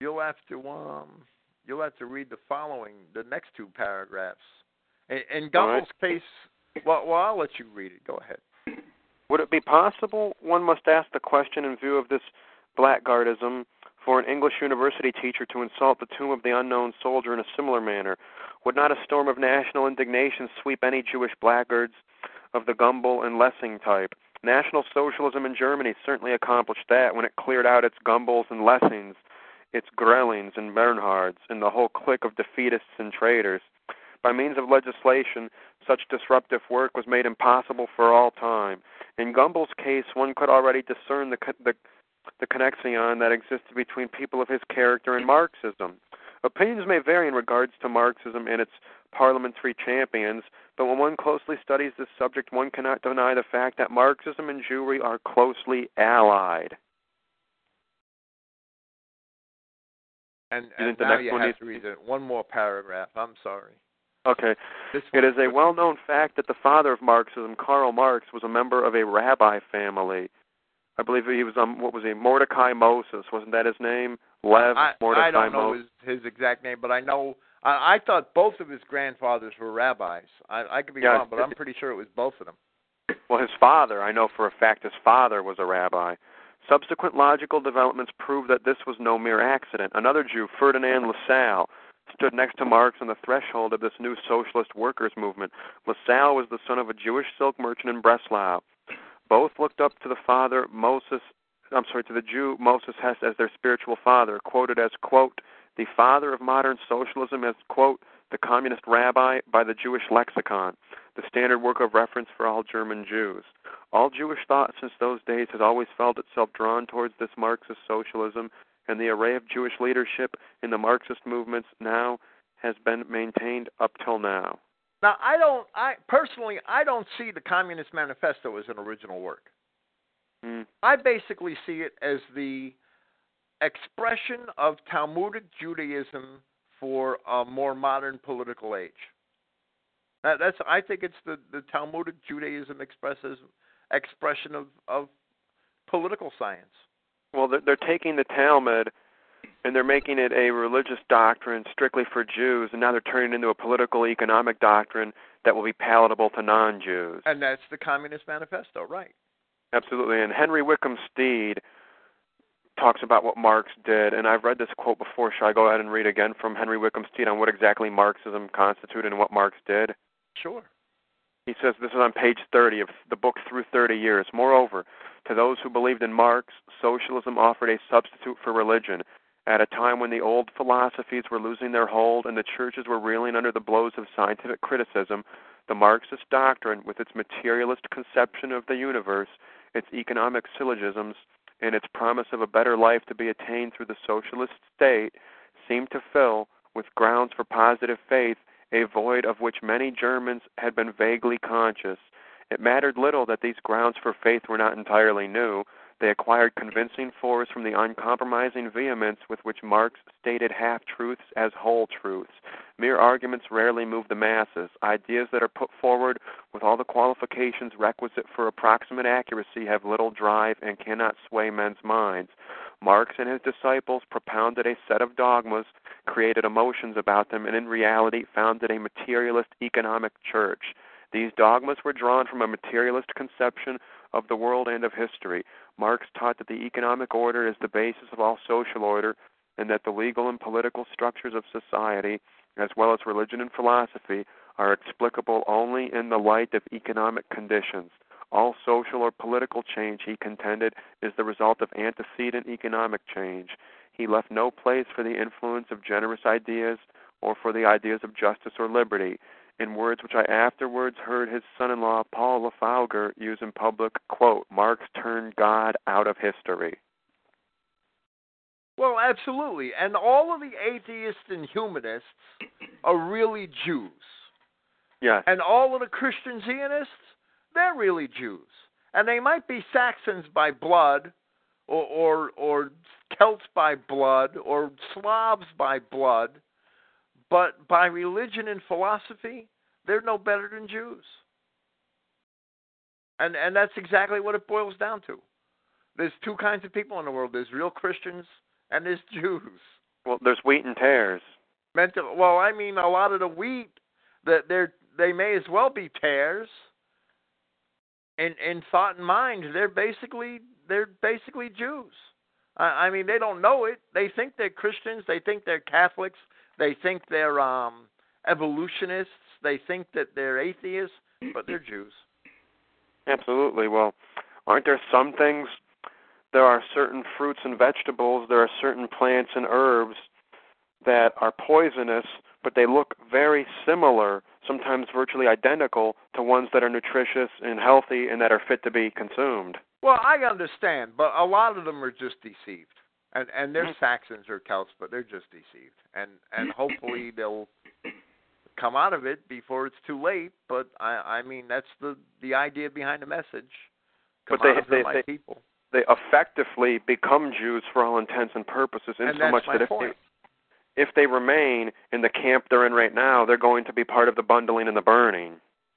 you'll have to um, you'll have to read the following, the next two paragraphs. In, in Gumbel's right. case, well, well, I'll let you read it. Go ahead. Would it be possible, one must ask the question in view of this blackguardism, for an English university teacher to insult the tomb of the unknown soldier in a similar manner? Would not a storm of national indignation sweep any Jewish blackguards of the Gumbel and Lessing type? National Socialism in Germany certainly accomplished that when it cleared out its Gumbels and Lessings, its Grellings and Bernhards, and the whole clique of defeatists and traitors. By means of legislation, such disruptive work was made impossible for all time. In Gumbel's case, one could already discern the, the, the connexion that existed between people of his character and Marxism. Opinions may vary in regards to Marxism and its parliamentary champions, but when one closely studies this subject, one cannot deny the fact that Marxism and Jewry are closely allied. And, and now you have to read it. One more paragraph. I'm sorry. Okay. It is a well-known fact that the father of Marxism, Karl Marx, was a member of a rabbi family. I believe he was, um, what was he, Mordecai Moses. Wasn't that his name? Lev I, Mordecai I don't know Moses. his, his exact name, but I know, I, I thought both of his grandfathers were rabbis. I, I could be yeah, wrong, but I'm pretty sure it was both of them. Well, his father, I know for a fact his father was a rabbi. Subsequent logical developments prove that this was no mere accident. Another Jew, Ferdinand Lassalle, stood next to Marx on the threshold of this new socialist workers' movement. Lassalle was the son of a Jewish silk merchant in Breslau. Both looked up to the father, Moses, I'm sorry, to the Jew Moses Hess as their spiritual father, quoted as, quote, the father of modern socialism as, quote, the communist rabbi by the Jewish lexicon, the standard work of reference for all German Jews. All Jewish thought since those days has always felt itself drawn towards this Marxist socialism, and the array of Jewish leadership in the Marxist movements now has been maintained up till now. Now, I don't, I personally, I don't see the Communist Manifesto as an original work. Mm. I basically see it as the expression of Talmudic Judaism for a more modern political age. That, that's, I think it's the, the Talmudic Judaism expresses, expression of, of political science. Well, they're, they're taking the Talmud and they're making it a religious doctrine strictly for Jews, and now they're turning it into a political economic doctrine that will be palatable to non-Jews. And that's the Communist Manifesto, right? Absolutely. And Henry Wickham Steed talks about what Marx did, and I've read this quote before. Shall I go ahead and read again from Henry Wickham Steed on what exactly Marxism constituted and what Marx did? Sure. He says, this is on page thirty of the book Through thirty Years. Moreover, to those who believed in Marx, socialism offered a substitute for religion. At a time when the old philosophies were losing their hold and the churches were reeling under the blows of scientific criticism, the Marxist doctrine, with its materialist conception of the universe, its economic syllogisms, and its promise of a better life to be attained through the socialist state, seemed to fill, with grounds for positive faith, a void of which many Germans had been vaguely conscious. It mattered little that these grounds for faith were not entirely new. They acquired convincing force from the uncompromising vehemence with which Marx stated half-truths as whole truths. Mere arguments rarely move the masses. Ideas that are put forward with all the qualifications requisite for approximate accuracy have little drive and cannot sway men's minds. Marx and his disciples propounded a set of dogmas, created emotions about them, and in reality founded a materialist economic church. These dogmas were drawn from a materialist conception of the world and of history. Marx taught that the economic order is the basis of all social order, and that the legal and political structures of society, as well as religion and philosophy, are explicable only in the light of economic conditions. All social or political change, he contended, is the result of antecedent economic change. He left no place for the influence of generous ideas or for the ideas of justice or liberty. In words which I afterwards heard his son-in-law, Paul Lafourguer, use in public, quote, Marx turned God out of history. Well, absolutely. And all of the atheists and humanists are really Jews. Yes. And all of the Christian Zionists, they're really Jews. And they might be Saxons by blood, or, or, or Celts by blood, or Slavs by blood, but by religion and philosophy, they're no better than Jews. And and that's exactly what it boils down to. There's two kinds of people in the world. There's real Christians and there's Jews. Well, there's wheat and tares. Mental. Well, I mean, a lot of the wheat that they're they may as well be tares. In in thought and mind, they're basically they're basically Jews. I, I mean, they don't know it. They think they're Christians. They think they're Catholics. They think they're um, evolutionists. They think that they're atheists, but they're Jews. Absolutely. Well, aren't there some things? There are certain fruits and vegetables. There are certain plants and herbs that are poisonous, but they look very similar, sometimes virtually identical, to ones that are nutritious and healthy and that are fit to be consumed. Well, I understand, but a lot of them are just deceived. And and they're Mm-hmm. Saxons or Celts, but they're just deceived. And and hopefully they'll come out of it before it's too late. But I I mean that's the, the idea behind the message. Come But they, out of they, my they, people. they effectively become Jews for all intents and purposes, in And so that's much my that if point. they, if they remain in the camp they're in right now, they're going to be part of the bundling and the burning.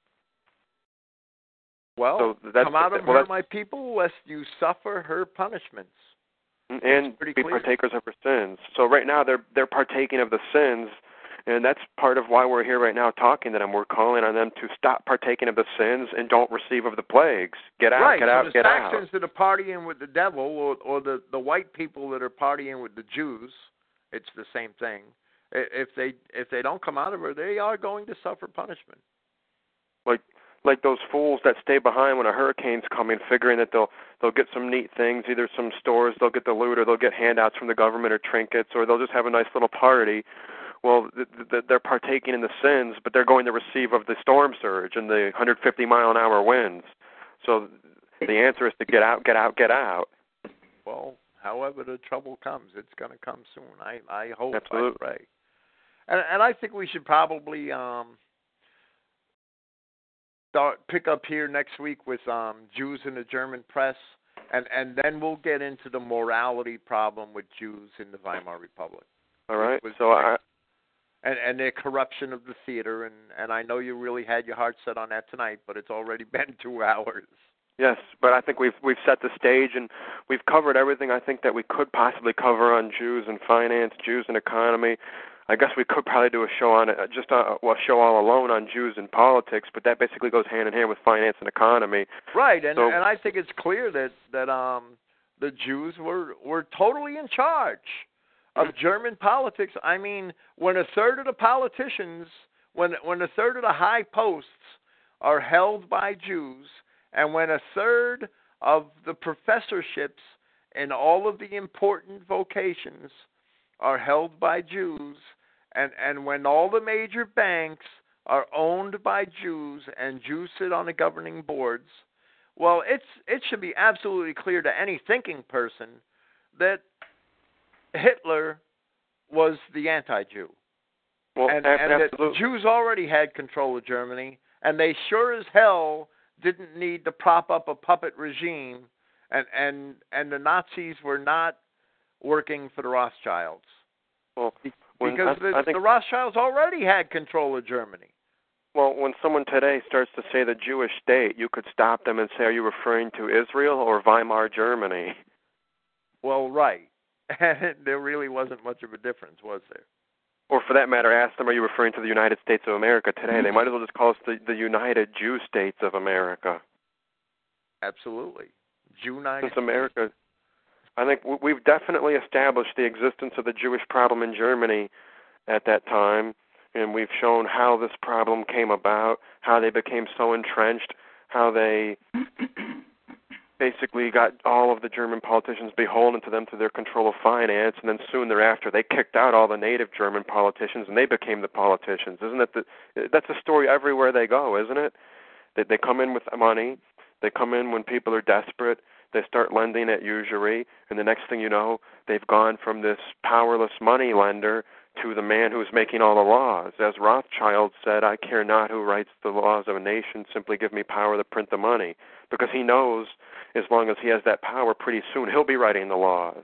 Well, So that's, come out of well, her, that's, my people, lest you suffer her punishments. and pretty be clear. partakers of her sins. So right now they're they're partaking of the sins, and that's part of why we're here right now talking to them. We're calling on them to stop partaking of the sins and don't receive of the plagues. Get out, right, get so out, the get Saxons out. that are partying with the devil, or, or the, the white people that are partying with the Jews, it's the same thing. If they if they don't come out of her, they are going to suffer punishment. Like like those fools that stay behind when a hurricane's coming, figuring that they'll they'll get some neat things, either some stores, they'll get the loot, or they'll get handouts from the government or trinkets, or they'll just have a nice little party. Well, th- th- they're partaking in the sins, but they're going to receive of the storm surge and the one hundred fifty mile an hour winds. So the answer is to get out, get out, get out. Well, however the trouble comes, it's going to come soon. I I hope, Absolutely. I pray. And, and I think we should probably um, start pick up here next week with um, Jews in the German press, and, and then we'll get into the morality problem with Jews in the Weimar Republic. All right. Was, So I, and, and their corruption of the theater, and, and I know you really had your heart set on that tonight, but it's already been two hours. yes, but I think we've we've set the stage and we've covered everything I think that we could possibly cover on Jews and finance, Jews and economy. I guess we could probably do a show on it, just a, well, a show all alone on Jews and politics, but that basically goes hand in hand with finance and economy. Right, and so, and I think it's clear that that um the Jews were were totally in charge of German politics. I mean, when a third of the politicians, when when a third of the high posts are held by Jews, and when a third of the professorships in all of the important vocations are held by Jews, and, and when all the major banks are owned by Jews and Jews sit on the governing boards, well, it's it should be absolutely clear to any thinking person that Hitler was the anti-Jew. well, and, ab- and that absolutely. Jews already had control of Germany, and they sure as hell didn't need to prop up a puppet regime, and, and, and the Nazis were not working for the Rothschilds. Well, when, Because I, the, I think, the Rothschilds already had control of Germany. well, when someone today starts to say the Jewish state, you could stop them and say, are you referring to Israel or Weimar Germany? Well, right. And there really wasn't much of a difference, was there? Or for that matter, ask them, are you referring to the United States of America today? They might as well just call us the, the United Jew States of America. Absolutely. Jew-United. Since America, I think we've definitely established the existence of the Jewish problem in Germany at that time, and we've shown how this problem came about, how they became so entrenched, how they basically got all of the German politicians beholden to them through their control of finance, and then soon thereafter they kicked out all the native German politicians and they became the politicians. Isn't it? The, that's a story everywhere they go, isn't it? They, they come in with money, they come in when people are desperate, they start lending at usury, and the next thing you know, they've gone from this powerless money lender to the man who's making all the laws. As Rothschild said, I care not who writes the laws of a nation, simply give me power to print the money. Because he knows as long as he has that power, pretty soon he'll be writing the laws.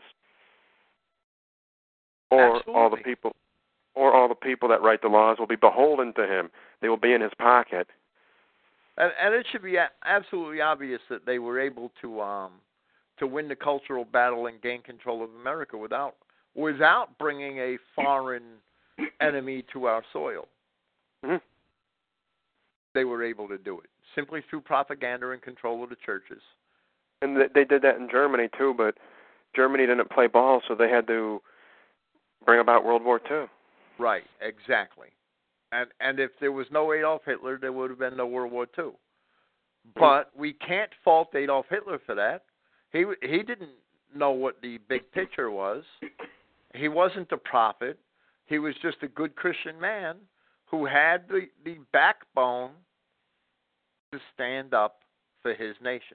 Or Absolutely. all the people or all the people that write the laws will be beholden to him. They will be in his pocket. And, and it should be a- absolutely obvious that they were able to um, to win the cultural battle and gain control of America without without bringing a foreign enemy to our soil. Mm-hmm. They were able to do it simply through propaganda and control of the churches. And they did that in Germany too, but Germany didn't play ball, so they had to bring about World War Two. Right, exactly. And and if there was no Adolf Hitler, there would have been no World War Two. But we can't fault Adolf Hitler for that. He he didn't know what the big picture was. He wasn't a prophet. He was just a good Christian man who had the, the backbone to stand up for his nation.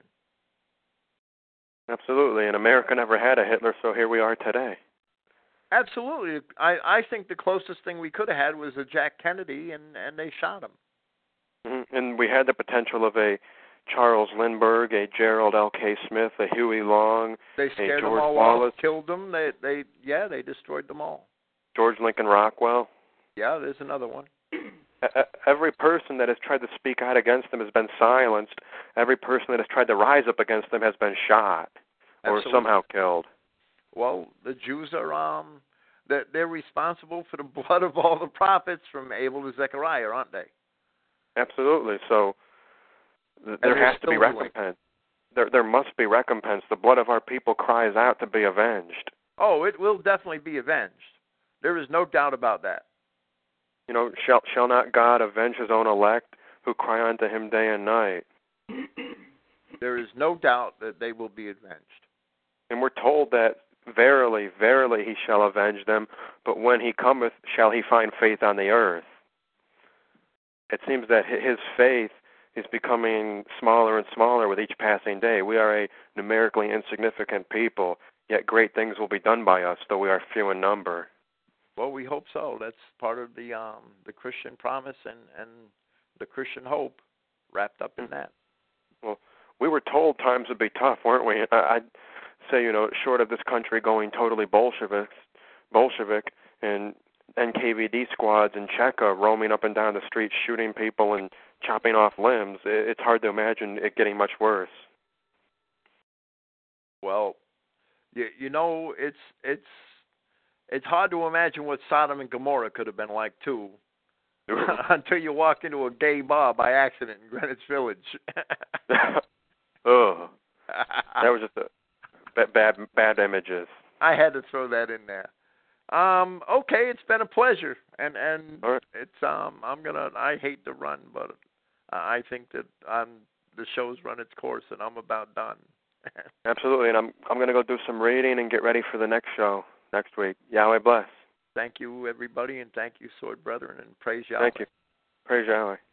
Absolutely, and America never had a Hitler, so here we are today. Absolutely. I, I think the closest thing we could have had was a Jack Kennedy, and, and they shot him. Mm-hmm. And we had the potential of a Charles Lindbergh, a Gerald L K. Smith, a Huey Long, they scared a George them all Wallace, off, killed them. They, they, yeah, they destroyed them all. George Lincoln Rockwell. Yeah, there's another one. Every person that has tried to speak out against them has been silenced. Every person that has tried to rise up against them has been shot or Absolutely. somehow killed. Well, the Jews are um, they're, they're responsible for the blood of all the prophets from Abel to Zechariah, aren't they? Absolutely. So th- there has to be recompense. There, there must be recompense. The blood of our people cries out to be avenged. Oh, it will definitely be avenged. There is no doubt about that. You know, shall shall not God avenge his own elect who cry unto him day and night? There is no doubt that they will be avenged. And we're told that verily, verily he shall avenge them, but when he cometh shall he find faith on the earth. It seems that his faith is becoming smaller and smaller with each passing day. We are a numerically insignificant people, yet great things will be done by us, though we are few in number. Well, we hope so. That's part of the um, the Christian promise and, and the Christian hope wrapped up in that. Well, we were told times would be tough, weren't we? I'd say, you know, short of this country going totally Bolshevik, Bolshevik and N K V D squads in Czechia roaming up and down the streets, shooting people and chopping off limbs, it's hard to imagine it getting much worse. Well, you, you know, it's it's it's hard to imagine what Sodom and Gomorrah could have been like, too, until you walk into a gay bar by accident in Greenwich Village. Oh, that was just a bad, bad images. I had to throw that in there. Um, okay, it's been a pleasure, and and right. it's um, I'm gonna. I hate to run, but I think that um, the show's run its course, and I'm about done. Absolutely, and I'm I'm gonna go do some reading and get ready for the next show next week. Yahweh bless. Thank you, everybody, and thank you, Sword Brethren, and praise Yahweh. Thank you. Praise Yahweh.